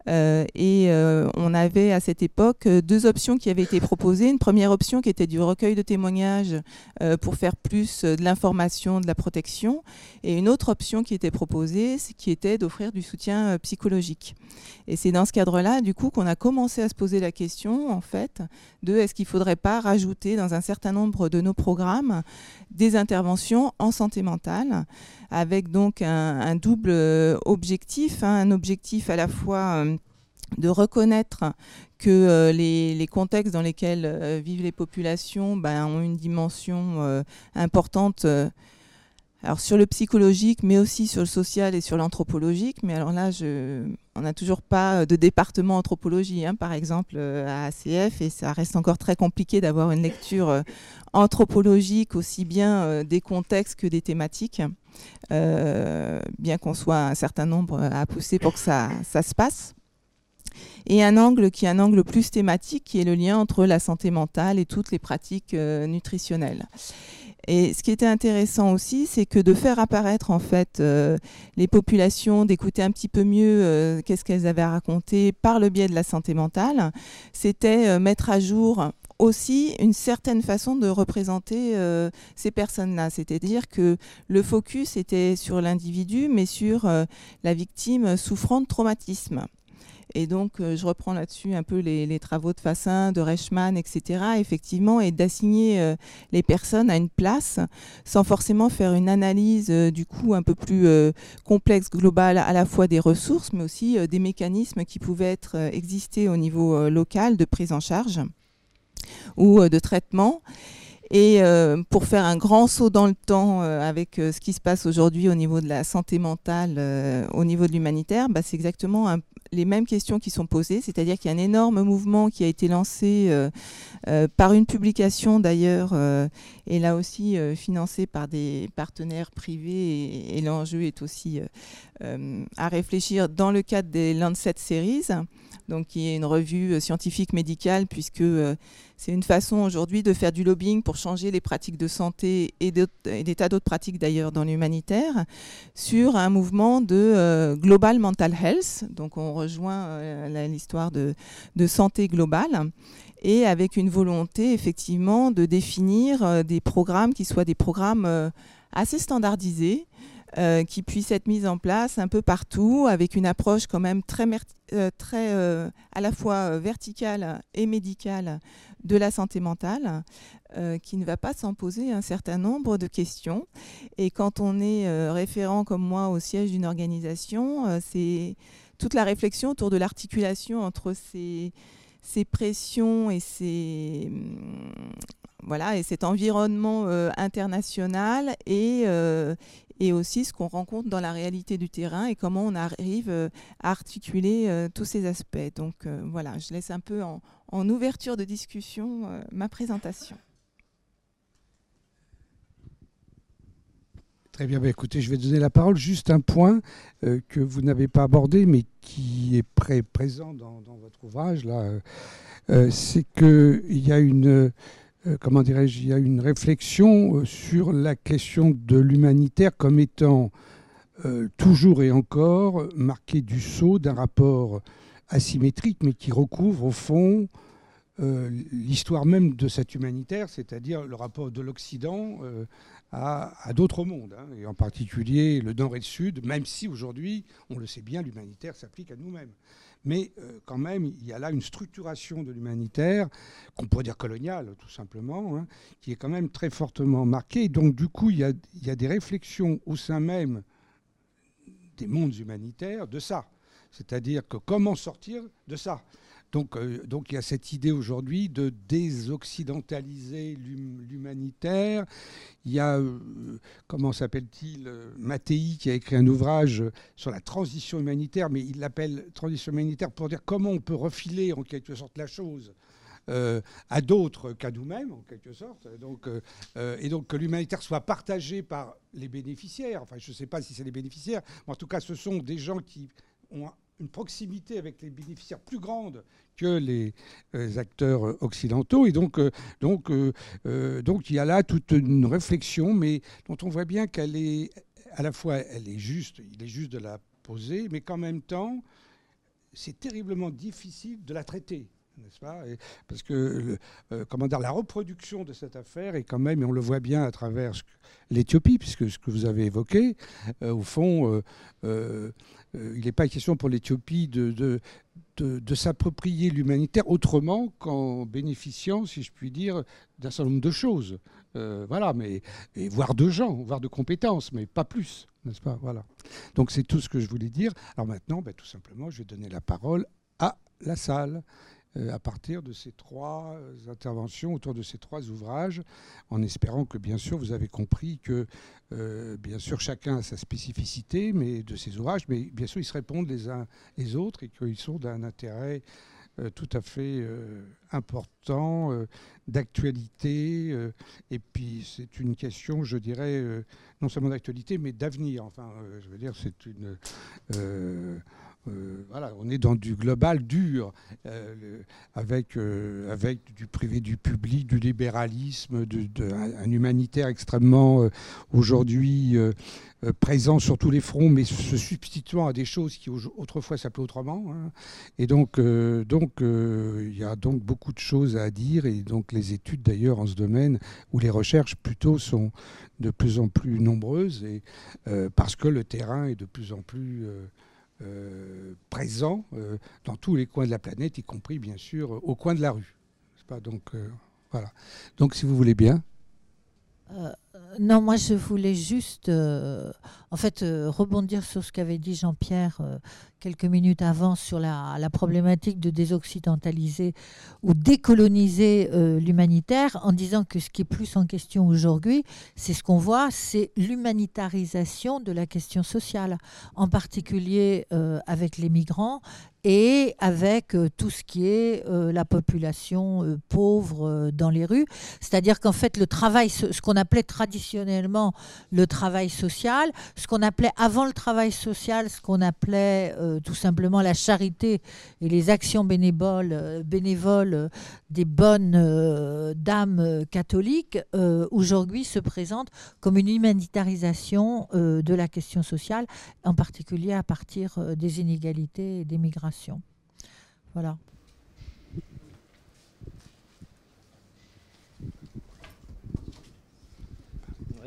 On avait à cette époque 2 options qui avaient été proposées. Une première option qui était du recueil de témoignages pour faire plus de l'information, de la protection. Et une autre option qui était proposée, qui était d'offrir du soutien psychologique. Et c'est dans ce cadre-là, du coup, qu'on a commencé à se poser la question, en fait, de est-ce qu'il ne faudrait pas rajouter dans un certain nombre de nos programmes des interventions en santé mentale, avec donc un double objectif, un objectif à la fois de reconnaître que les contextes dans lesquels vivent les populations ont une dimension importante, alors sur le psychologique, mais aussi sur le social et sur l'anthropologique. Mais alors là, on n'a toujours pas de département anthropologie, par exemple, à ACF, et ça reste encore très compliqué d'avoir une lecture anthropologique aussi bien des contextes que des thématiques, bien qu'on soit un certain nombre à pousser pour que ça se passe. Et un angle qui est un angle plus thématique, qui est le lien entre la santé mentale et toutes les pratiques nutritionnelles. Et ce qui était intéressant aussi, c'est que de faire apparaître en fait les populations, d'écouter un petit peu mieux qu'est-ce qu'elles avaient à raconter par le biais de la santé mentale, c'était mettre à jour aussi une certaine façon de représenter ces personnes-là. C'est-à-dire que le focus était sur l'individu, mais sur la victime souffrant de traumatisme. Et donc, je reprends là-dessus un peu les travaux de Fassin, de Reichmann, etc., effectivement, et d'assigner les personnes à une place sans forcément faire une analyse, du coup, un peu plus complexe, globale, à la fois des ressources, mais aussi des mécanismes qui pouvaient exister au niveau local de prise en charge ou de traitement. Et pour faire un grand saut dans le temps avec ce qui se passe aujourd'hui au niveau de la santé mentale, au niveau de l'humanitaire, c'est exactement les mêmes questions qui sont posées, c'est-à-dire qu'il y a un énorme mouvement qui a été lancé par une publication d'ailleurs, et là aussi financé par des partenaires privés, et l'enjeu est aussi à réfléchir dans le cadre des Lancet Series, donc qui est une revue scientifique médicale, puisque c'est une façon aujourd'hui de faire du lobbying pour changer les pratiques de santé et des tas d'autres pratiques d'ailleurs dans l'humanitaire, sur un mouvement de Global Mental Health. Donc on rejoint l'histoire de santé globale. et avec une volonté effectivement de définir des programmes qui soient des programmes assez standardisés, qui puissent être mis en place un peu partout, avec une approche quand même très à la fois verticale et médicale de la santé mentale, qui ne va pas sans poser un certain nombre de questions. Et quand on est référent comme moi au siège d'une organisation, c'est toute la réflexion autour de l'articulation entre ces pressions et et cet environnement international et aussi ce qu'on rencontre dans la réalité du terrain et comment on arrive à articuler tous ces aspects. Donc voilà, je laisse un peu en ouverture de discussion ma présentation. Très bien, écoutez, je vais donner la parole. Juste un point que vous n'avez pas abordé, mais qui est présent dans votre ouvrage, là, c'est qu'il y a une réflexion sur la question de l'humanitaire comme étant toujours et encore marquée du sceau d'un rapport asymétrique, mais qui recouvre au fond l'histoire même de cet humanitaire, c'est-à-dire le rapport de l'Occident à d'autres mondes, hein, et en particulier le Nord et le Sud, même si aujourd'hui, on le sait bien, l'humanitaire s'applique à nous-mêmes. Mais quand même, il y a là une structuration de l'humanitaire, qu'on pourrait dire coloniale, tout simplement, hein, qui est quand même très fortement marquée. Et donc, du coup, il y a des réflexions au sein même des mondes humanitaires de ça. C'est-à-dire que comment sortir de ça ? Donc il y a cette idée aujourd'hui de désoccidentaliser l'humanitaire. Il y a, comment s'appelle-t-il, Mattei qui a écrit un ouvrage sur la transition humanitaire, mais il l'appelle transition humanitaire pour dire comment on peut refiler en quelque sorte la chose à d'autres qu'à nous-mêmes, en quelque sorte. Et donc que l'humanitaire soit partagé par les bénéficiaires. Enfin, je ne sais pas si c'est les bénéficiaires, mais en tout cas, ce sont des gens qui ont une proximité avec les bénéficiaires plus grande que les acteurs occidentaux. Et donc il y a là toute une réflexion, mais dont on voit bien qu'elle est, à la fois, il est juste de la poser, mais qu'en même temps, c'est terriblement difficile de la traiter. N'est-ce pas ? Parce que la reproduction de cette affaire est quand même, et on le voit bien à travers l'Éthiopie, puisque ce que vous avez évoqué, au fond, il n'est pas question pour l'Éthiopie de s'approprier l'humanitaire autrement qu'en bénéficiant, si je puis dire, d'un certain nombre de choses. Voire de gens, voire de compétences, mais pas plus, n'est-ce pas ? Voilà. Donc c'est tout ce que je voulais dire. Alors maintenant, tout simplement, je vais donner la parole à la salle. À partir de ces trois interventions, autour de ces trois ouvrages, en espérant que, bien sûr, vous avez compris que, bien sûr, chacun a sa spécificité de ses ouvrages, mais bien sûr, ils se répondent les uns les autres et qu'ils sont d'un intérêt tout à fait important, d'actualité. Et puis, c'est une question, je dirais, non seulement d'actualité, mais d'avenir. Enfin, je veux dire, c'est une... on est dans du global dur, avec du privé, du public, du libéralisme, un humanitaire extrêmement aujourd'hui présent sur tous les fronts, mais se substituant à des choses qui autrefois s'appelaient autrement. Hein. Et donc, il y a donc beaucoup de choses à dire, et donc les études d'ailleurs en ce domaine, ou les recherches plutôt, sont de plus en plus nombreuses, et, parce que le terrain est de plus en plus... présent dans tous les coins de la planète, y compris bien sûr au coin de la rue. Donc voilà. Donc si vous voulez bien. Non, moi je voulais juste rebondir sur ce qu'avait dit Jean-Pierre quelques minutes avant sur la problématique de désoccidentaliser ou décoloniser l'humanitaire, en disant que ce qui est plus en question aujourd'hui, c'est ce qu'on voit, c'est l'humanitarisation de la question sociale, en particulier avec les migrants et avec tout ce qui est la population pauvre dans les rues. C'est-à-dire qu'en fait, le travail, ce qu'on appelait traditionnellement le travail social, ce qu'on appelait avant le travail social, ce qu'on appelait tout simplement la charité et les actions bénévoles des bonnes dames catholiques, aujourd'hui se présente comme une humanitarisation de la question sociale, en particulier à partir des inégalités et des migrations. Voilà.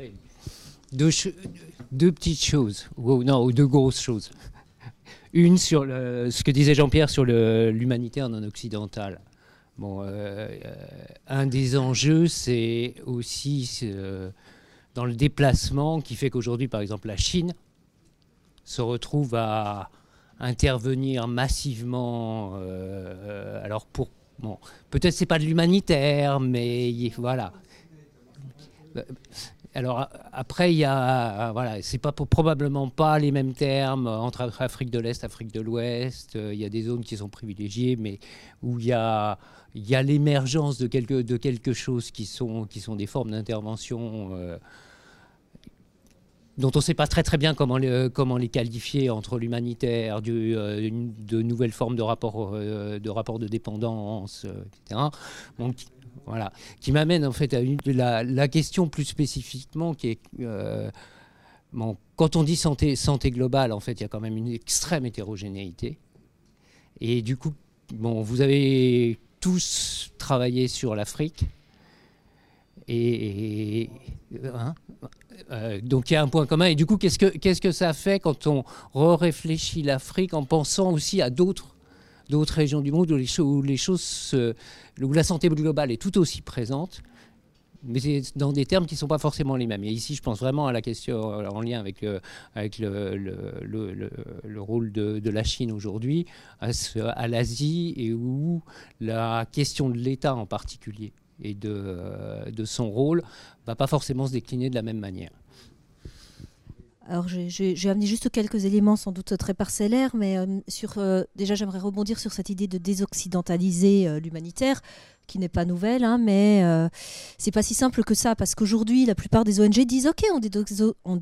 Deux petites choses, ou deux grosses choses. Une sur ce que disait Jean-Pierre sur l'humanitaire non occidental. Bon, un des enjeux, c'est aussi dans le déplacement qui fait qu'aujourd'hui, par exemple, la Chine se retrouve à intervenir massivement. Alors, peut-être c'est pas de l'humanitaire, mais voilà. Alors après, il y a, c'est probablement pas les mêmes termes entre Afrique de l'Est, Afrique de l'Ouest. Il y a des zones qui sont privilégiées, mais où il y a l'émergence de quelque chose qui sont des formes d'intervention dont on ne sait pas très très bien comment les qualifier entre l'humanitaire, de nouvelles formes de rapports de dépendance, etc. Donc, voilà, qui m'amène en fait à la question plus spécifiquement qui est quand on dit santé globale, en fait, il y a quand même une extrême hétérogénéité. Et du coup, vous avez tous travaillé sur l'Afrique. Donc il y a un point commun. Et du coup, qu'est-ce que ça fait quand on réfléchit l'Afrique en pensant aussi à d'autres régions du monde où la santé globale est tout aussi présente, mais c'est dans des termes qui ne sont pas forcément les mêmes. Et ici, je pense vraiment à la question en lien avec le rôle de la Chine aujourd'hui, à l'Asie, et où la question de l'État en particulier et de son rôle ne va pas forcément se décliner de la même manière. Alors, j'ai amené juste quelques éléments, sans doute très parcellaires, mais déjà, j'aimerais rebondir sur cette idée de désoccidentaliser l'humanitaire, qui n'est pas nouvelle, mais c'est pas si simple que ça, parce qu'aujourd'hui, la plupart des ONG disent « Ok, on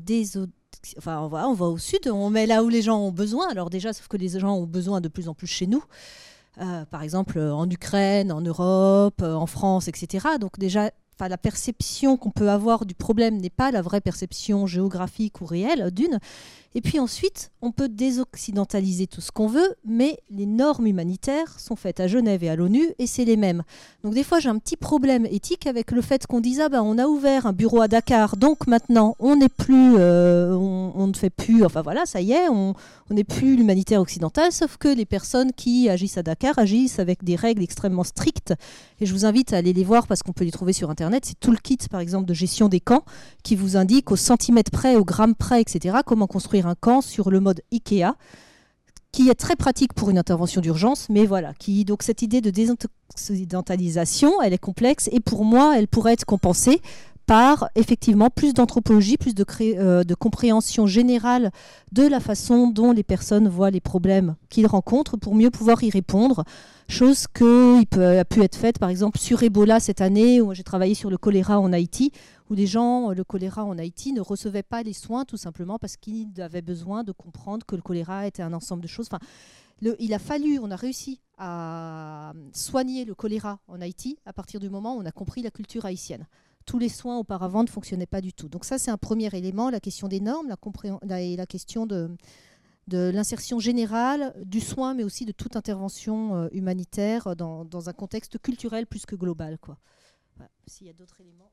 va au sud, on met là où les gens ont besoin ». Alors déjà, sauf que les gens ont besoin de plus en plus chez nous, par exemple en Ukraine, en Europe, en France, etc. Donc déjà, la perception qu'on peut avoir du problème n'est pas la vraie perception géographique ou réelle, d'une. Et puis ensuite, on peut désoccidentaliser tout ce qu'on veut, mais les normes humanitaires sont faites à Genève et à l'ONU, et c'est les mêmes. Donc des fois, j'ai un petit problème éthique avec le fait qu'on dise « on a ouvert un bureau à Dakar, donc maintenant, on n'est plus, on ne fait plus, ça y est, on n'est plus l'humanitaire occidental », sauf que les personnes qui agissent à Dakar agissent avec des règles extrêmement strictes. Et je vous invite à aller les voir parce qu'on peut les trouver sur Internet. C'est tout le kit, par exemple, de gestion des camps qui vous indique au centimètre près, au gramme près, etc., comment construire un camp sur le mode IKEA, qui est très pratique pour une intervention d'urgence, mais voilà, donc cette idée de désoccidentalisation, elle est complexe, et pour moi, elle pourrait être compensée par effectivement plus d'anthropologie, plus de compréhension générale de la façon dont les personnes voient les problèmes qu'ils rencontrent pour mieux pouvoir y répondre. Chose qui a pu être faite, par exemple, sur Ebola cette année, où j'ai travaillé sur le choléra en Haïti, où le choléra en Haïti ne recevait pas les soins tout simplement parce qu'ils avaient besoin de comprendre que le choléra était un ensemble de choses. On a réussi à soigner le choléra en Haïti à partir du moment où on a compris la culture haïtienne. Tous les soins auparavant ne fonctionnaient pas du tout. Donc ça, c'est un premier élément, la question des normes, la question de l'insertion générale du soin, mais aussi de toute intervention humanitaire dans un contexte culturel plus que global, quoi. Voilà. S'il y a d'autres éléments.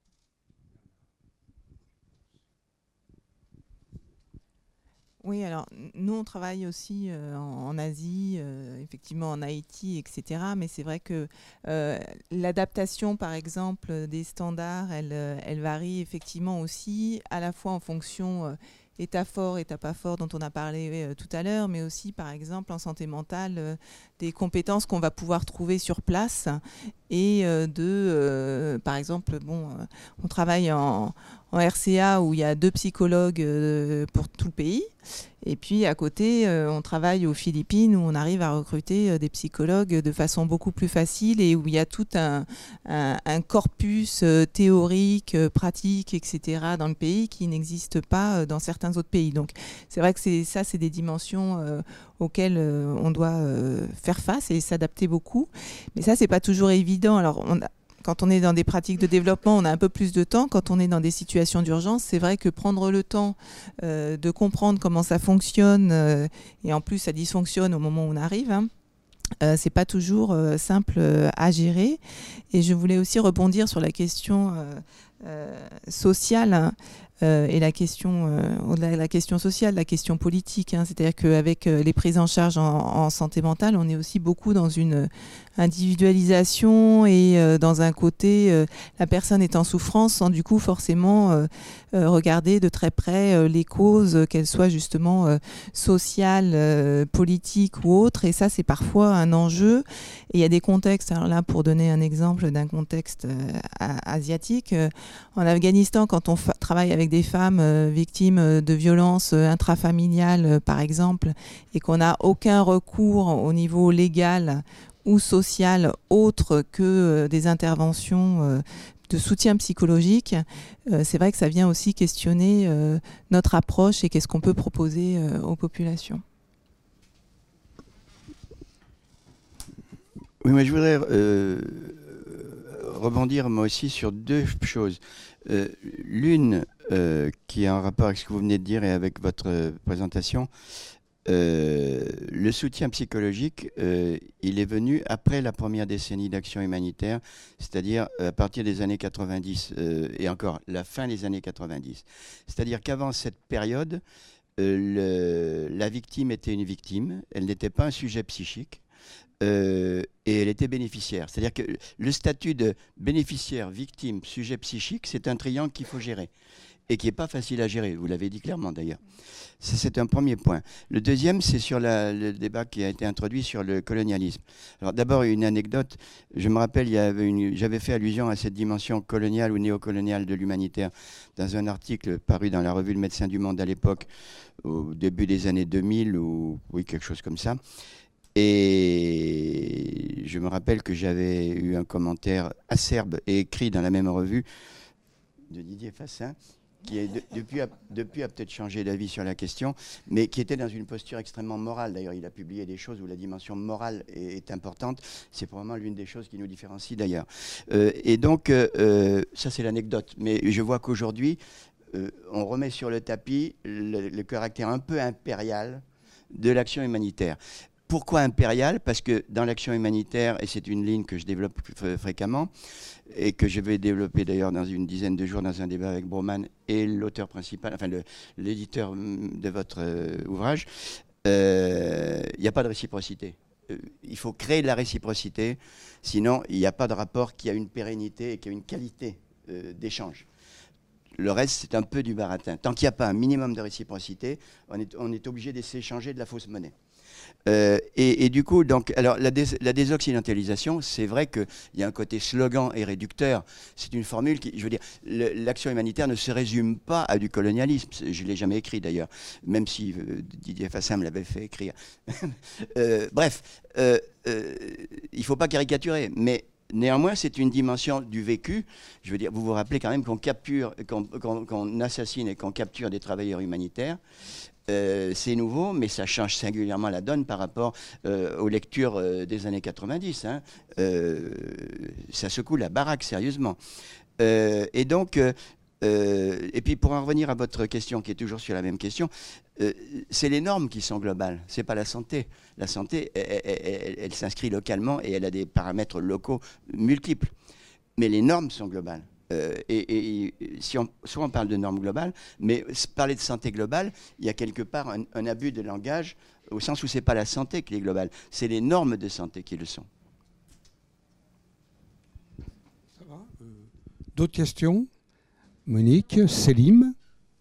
Oui, alors nous on travaille aussi en Asie, effectivement en Haïti, etc. Mais c'est vrai que l'adaptation, par exemple, des standards, elle varie effectivement aussi, à la fois en fonction état fort, état pas fort, dont on a parlé tout à l'heure, mais aussi, par exemple, en santé mentale, des compétences qu'on va pouvoir trouver sur place et par exemple, on travaille en RCA où il y a 2 psychologues pour tout le pays. Et puis à côté, on travaille aux Philippines où on arrive à recruter des psychologues de façon beaucoup plus facile et où il y a tout un corpus théorique, pratique, etc. dans le pays qui n'existe pas dans certains autres pays. Donc c'est vrai que c'est des dimensions auxquelles on doit faire face et s'adapter beaucoup. Mais ça, c'est pas toujours évident. Alors quand on est dans des pratiques de développement, on a un peu plus de temps. Quand on est dans des situations d'urgence, c'est vrai que prendre le temps de comprendre comment ça fonctionne, et en plus ça dysfonctionne au moment où on arrive, c'est pas toujours simple à gérer. Et je voulais aussi rebondir sur la question sociale et la question, au-delà de la question sociale, la question politique. C'est-à-dire qu'avec les prises en charge en santé mentale, on est aussi beaucoup dans une individualisation et dans un côté, la personne est en souffrance sans du coup forcément regarder de très près les causes, qu'elles soient justement sociales, politiques ou autres. Et ça, c'est parfois un enjeu. Et il y a des contextes, alors là, pour donner un exemple d'un contexte asiatique, en Afghanistan, quand on travaille avec des femmes victimes de violences intrafamiliales, par exemple, et qu'on n'a aucun recours au niveau légal ou social autre que des interventions de soutien psychologique, c'est vrai que ça vient aussi questionner notre approche et qu'est-ce qu'on peut proposer aux populations. Oui, mais je voudrais rebondir moi aussi sur deux choses. L'une qui est en rapport avec ce que vous venez de dire et avec votre présentation. Le soutien psychologique, il est venu après la première décennie d'action humanitaire, c'est-à-dire à partir des années 90 et encore la fin des années 90. C'est-à-dire qu'avant cette période, la victime était une victime, elle n'était pas un sujet psychique. Et elle était bénéficiaire. C'est-à-dire que le statut de bénéficiaire, victime, sujet psychique, c'est un triangle qu'il faut gérer et qui n'est pas facile à gérer. Vous l'avez dit clairement d'ailleurs. C'est un premier point. Le deuxième, c'est sur le débat qui a été introduit sur le colonialisme. Alors d'abord, une anecdote. Je me rappelle, j'avais fait allusion à cette dimension coloniale ou néocoloniale de l'humanitaire dans un article paru dans la revue Le Médecin du Monde à l'époque, au début des années 2000, ou oui, quelque chose comme ça. Et je me rappelle que j'avais eu un commentaire acerbe et écrit dans la même revue de Didier Fassin, qui depuis a peut-être changé d'avis sur la question, mais qui était dans une posture extrêmement morale. D'ailleurs, il a publié des choses où la dimension morale est importante. C'est probablement l'une des choses qui nous différencie d'ailleurs. Et donc, ça c'est l'anecdote. Mais je vois qu'aujourd'hui, on remet sur le tapis le caractère un peu impérial de l'action humanitaire. Pourquoi impérial ? Parce que dans l'action humanitaire, et c'est une ligne que je développe fréquemment, et que je vais développer d'ailleurs dans une dizaine de jours dans un débat avec Broman et l'auteur principal, enfin l'éditeur de votre ouvrage, il n'y a pas de réciprocité. Il faut créer de la réciprocité, sinon il n'y a pas de rapport qui a une pérennité et qui a une qualité d'échange. Le reste, c'est un peu du baratin. Tant qu'il n'y a pas un minimum de réciprocité, on est obligé de s'échanger de la fausse monnaie. Et du coup, donc, alors, la désoccidentalisation, c'est vrai qu'il y a un côté slogan et réducteur. C'est une formule qui, je veux dire, l'action humanitaire ne se résume pas à du colonialisme. Je ne l'ai jamais écrit d'ailleurs, même si Didier Fassin me l'avait fait écrire. Bref, il ne faut pas caricaturer, mais néanmoins, c'est une dimension du vécu. Je veux dire, vous vous rappelez quand même qu'on assassine et qu'on capture des travailleurs humanitaires. C'est nouveau, mais ça change singulièrement la donne par rapport aux lectures des années 90. Hein. Ça secoue la baraque, sérieusement. Et donc, et puis pour en revenir à votre question, qui est toujours sur la même question, c'est les normes qui sont globales, c'est pas la santé. La santé, elle s'inscrit localement et elle a des paramètres locaux multiples. Mais les normes sont globales. Et si soit on parle de normes globales, mais parler de santé globale, il y a quelque part un abus de langage, au sens où c'est pas la santé qui est globale, c'est les normes de santé qui le sont. Ça va. D'autres questions ? Monique, Célim ?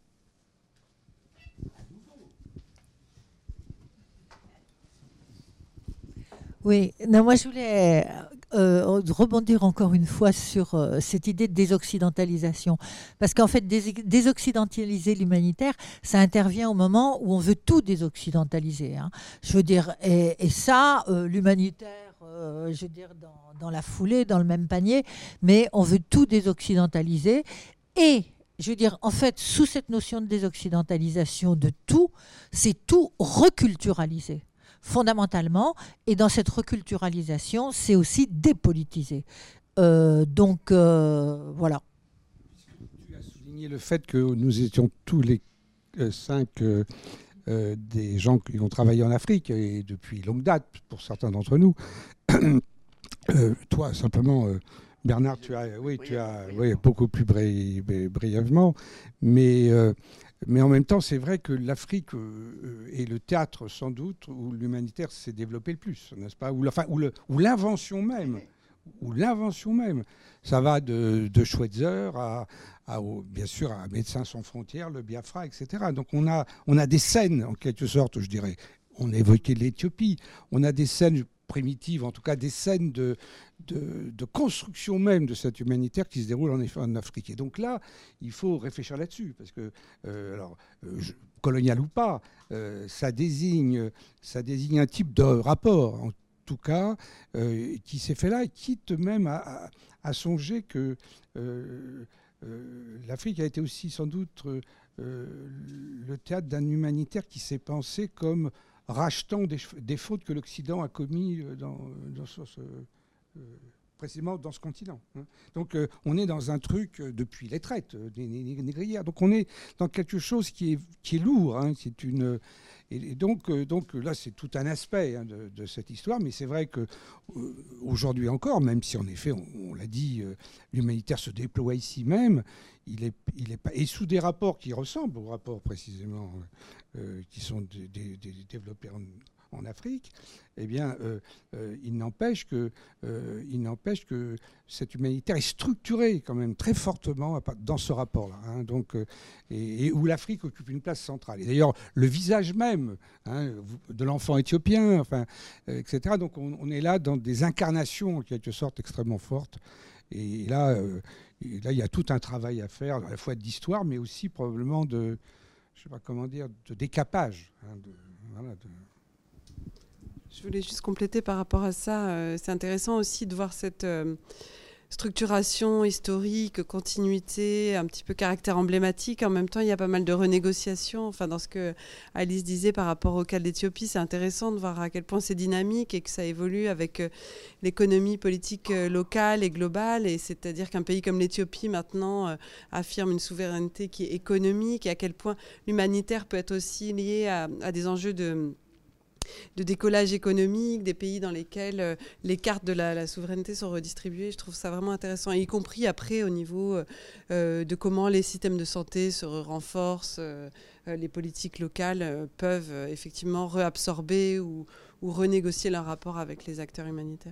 Oui, non, moi je voulais rebondir encore une fois sur cette idée de désoccidentalisation. Parce qu'en fait, désoccidentaliser l'humanitaire, ça intervient au moment où on veut tout désoccidentaliser. Hein. Je veux dire, et ça, l'humanitaire, je veux dire, dans la foulée, dans le même panier, mais on veut tout désoccidentaliser. Et je veux dire, en fait, sous cette notion de désoccidentalisation de tout, c'est tout reculturaliser. Fondamentalement, et dans cette reculturalisation, c'est aussi dépolitisé. Donc, voilà. Tu as souligné le fait que nous étions tous les 5 des gens qui ont travaillé en Afrique, et depuis longue date, pour certains d'entre nous. Toi, simplement Bernard, tu as beaucoup plus brièvement, mais en même temps, c'est vrai que l'Afrique est le théâtre, sans doute, où l'humanitaire s'est développé le plus, n'est-ce pas ? Où l'invention même. Ça va de Schweitzer bien sûr, à Médecins sans frontières, le Biafra, etc. Donc on a des scènes, en quelque sorte, je dirais. On a évoqué l'Éthiopie. On a des scènes primitives, en tout cas des scènes de construction même de cette humanitaire qui se déroule en effet en Afrique. Et donc là, il faut réfléchir là-dessus, parce que, colonial ou pas, ça désigne un type de rapport, en tout cas, qui s'est fait là, et quitte même à songer que l'Afrique a été aussi sans doute le théâtre d'un humanitaire qui s'est pensé comme rachetant des fautes que l'Occident a commis précisément dans ce continent. Donc on est dans un truc depuis les traites, des négrières. Donc on est dans quelque chose qui est lourd. C'est une... Et donc là, c'est tout un aspect de cette histoire, mais c'est vrai qu'aujourd'hui encore, même si en effet, on l'a dit, l'humanitaire se déploie ici même, il est pas, et sous des rapports qui ressemblent aux rapports précisément qui sont développés en Afrique, eh bien, il n'empêche que cette humanitaire est structurée quand même très fortement dans ce rapport-là, et où l'Afrique occupe une place centrale. Et d'ailleurs, le visage même de l'enfant éthiopien, etc. Donc, on est là dans des incarnations en quelque sorte extrêmement fortes. Et là, il y a tout un travail à faire, à la fois d'histoire, mais aussi probablement de décapage. Je voulais juste compléter par rapport à ça. C'est intéressant aussi de voir cette structuration historique, continuité, un petit peu caractère emblématique. En même temps, il y a pas mal de renégociations. Dans ce que Alice disait par rapport au cas de l'Éthiopie, c'est intéressant de voir à quel point c'est dynamique et que ça évolue avec l'économie politique locale et globale. Et c'est-à-dire qu'un pays comme l'Éthiopie, maintenant, affirme une souveraineté qui est économique, et à quel point l'humanitaire peut être aussi lié à des enjeux de décollage économique, des pays dans lesquels les cartes de la souveraineté sont redistribuées. Je trouve ça vraiment intéressant, et y compris après au niveau de comment les systèmes de santé se renforcent, les politiques locales peuvent effectivement réabsorber ou renégocier leur rapport avec les acteurs humanitaires.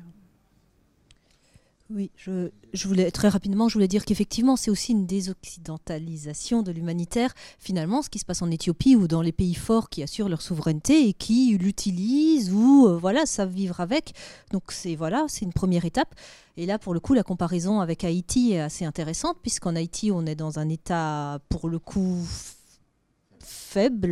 Oui, je voulais très rapidement, je voulais dire qu'effectivement, c'est aussi une désoccidentalisation de l'humanitaire. Finalement, ce qui se passe en Éthiopie ou dans les pays forts qui assurent leur souveraineté et qui l'utilisent ou savent vivre avec. Donc c'est une première étape. Et là, pour le coup, la comparaison avec Haïti est assez intéressante, puisqu'en Haïti, on est dans un état, pour le coup, faible,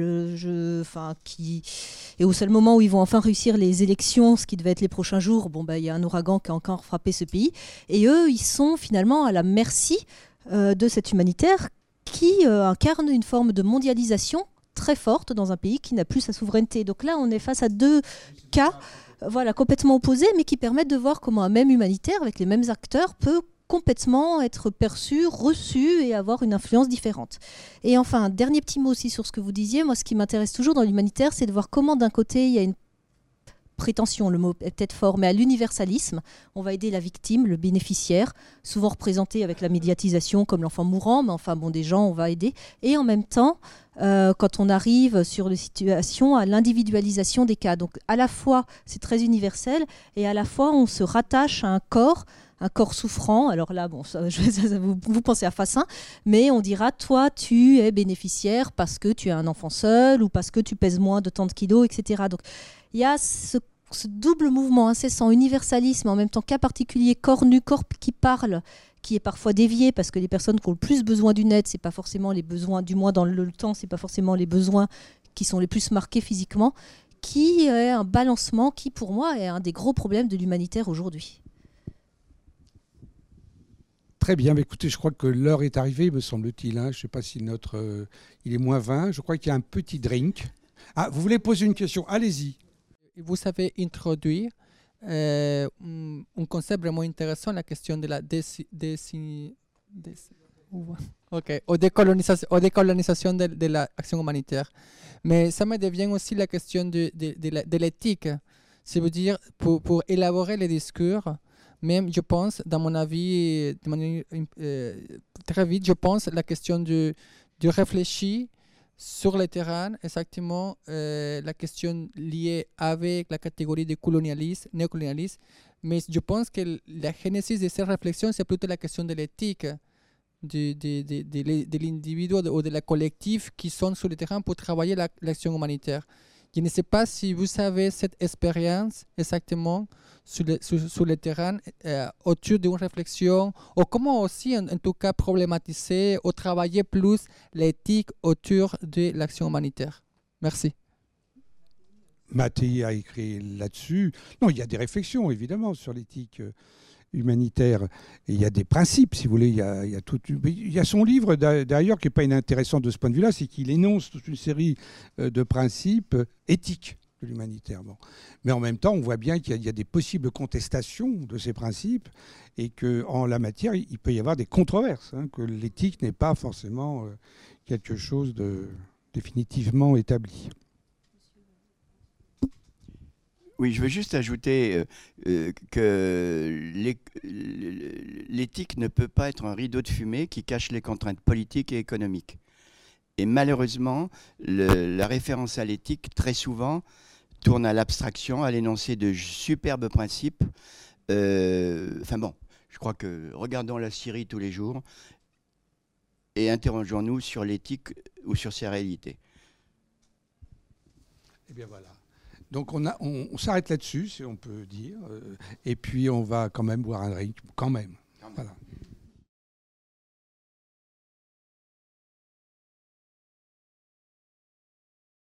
et au seul moment où ils vont enfin réussir les élections, ce qui devait être les prochains jours, il y a un ouragan qui a encore frappé ce pays, et eux, ils sont finalement à la merci de cette humanitaire qui incarne une forme de mondialisation très forte dans un pays qui n'a plus sa souveraineté. Donc là, on est face à deux cas complètement opposés, mais qui permettent de voir comment un même humanitaire, avec les mêmes acteurs, peut complètement être perçu, reçu et avoir une influence différente. Et enfin, dernier petit mot aussi sur ce que vous disiez. Moi, ce qui m'intéresse toujours dans l'humanitaire, c'est de voir comment d'un côté, il y a une prétention, le mot est peut-être fort, mais à l'universalisme. On va aider la victime, le bénéficiaire, souvent représenté avec la médiatisation comme l'enfant mourant, mais des gens, on va aider. Et en même temps, quand on arrive sur les situations, à l'individualisation des cas. Donc à la fois, c'est très universel, et à la fois, on se rattache à un corps souffrant. Alors là, vous pensez à Fassin, mais on dira, toi, tu es bénéficiaire parce que tu es un enfant seul ou parce que tu pèses moins de tant de kilos, etc. Donc, il y a ce double mouvement incessant, universalisme, en même temps cas particulier, corps nu, corps qui parle, qui est parfois dévié, parce que les personnes qui ont le plus besoin d'une aide, c'est pas forcément les besoins, du moins dans le temps, c'est pas forcément les besoins qui sont les plus marqués physiquement, qui est un balancement qui, pour moi, est un des gros problèmes de l'humanitaire aujourd'hui. Très bien, mais écoutez, je crois que l'heure est arrivée, me semble-t-il. Je ne sais pas si il est moins 20. Je crois qu'il y a un petit drink. Ah, vous voulez poser une question? Allez-y. Vous avez introduit un concept vraiment intéressant, la question de la décolonisation de l'action humanitaire. Mais ça me devient aussi la question de l'éthique. C'est-à-dire, pour élaborer les discours, Même, je pense, dans mon avis, de manière, très vite, je pense la question de réfléchir sur le terrain, exactement, la question liée avec la catégorie de colonialisme, néocolonialisme. Mais je pense que la genèse de cette réflexion, c'est plutôt la question de l'éthique de l'individu ou de la collectif qui sont sur le terrain pour travailler l'action humanitaire. Je ne sais pas si vous avez cette expérience exactement sur le terrain autour d'une réflexion, ou comment aussi, en tout cas, problématiser ou travailler plus l'éthique autour de l'action humanitaire. Merci. Mattei a écrit là-dessus. Non, il y a des réflexions, évidemment, sur l'éthique humanitaire. Et il y a des principes, si vous voulez. Il y a son livre, d'ailleurs, qui n'est pas inintéressant de ce point de vue-là, c'est qu'il énonce toute une série de principes éthiques de l'humanitaire. Bon. Mais en même temps, on voit bien qu'il y a des possibles contestations de ces principes et qu'en la matière, il peut y avoir des controverses, hein, que l'éthique n'est pas forcément quelque chose de définitivement établi. Oui, je veux juste ajouter que l'éthique ne peut pas être un rideau de fumée qui cache les contraintes politiques et économiques. Et malheureusement, la référence à l'éthique, très souvent, tourne à l'abstraction, à l'énoncé de superbes principes. Enfin bon, je crois que regardons la Syrie tous les jours et interrogeons-nous sur l'éthique ou sur ses réalités. Eh bien voilà. Donc on s'arrête là-dessus, si on peut dire, et puis on va quand même boire un drink, quand même. Voilà.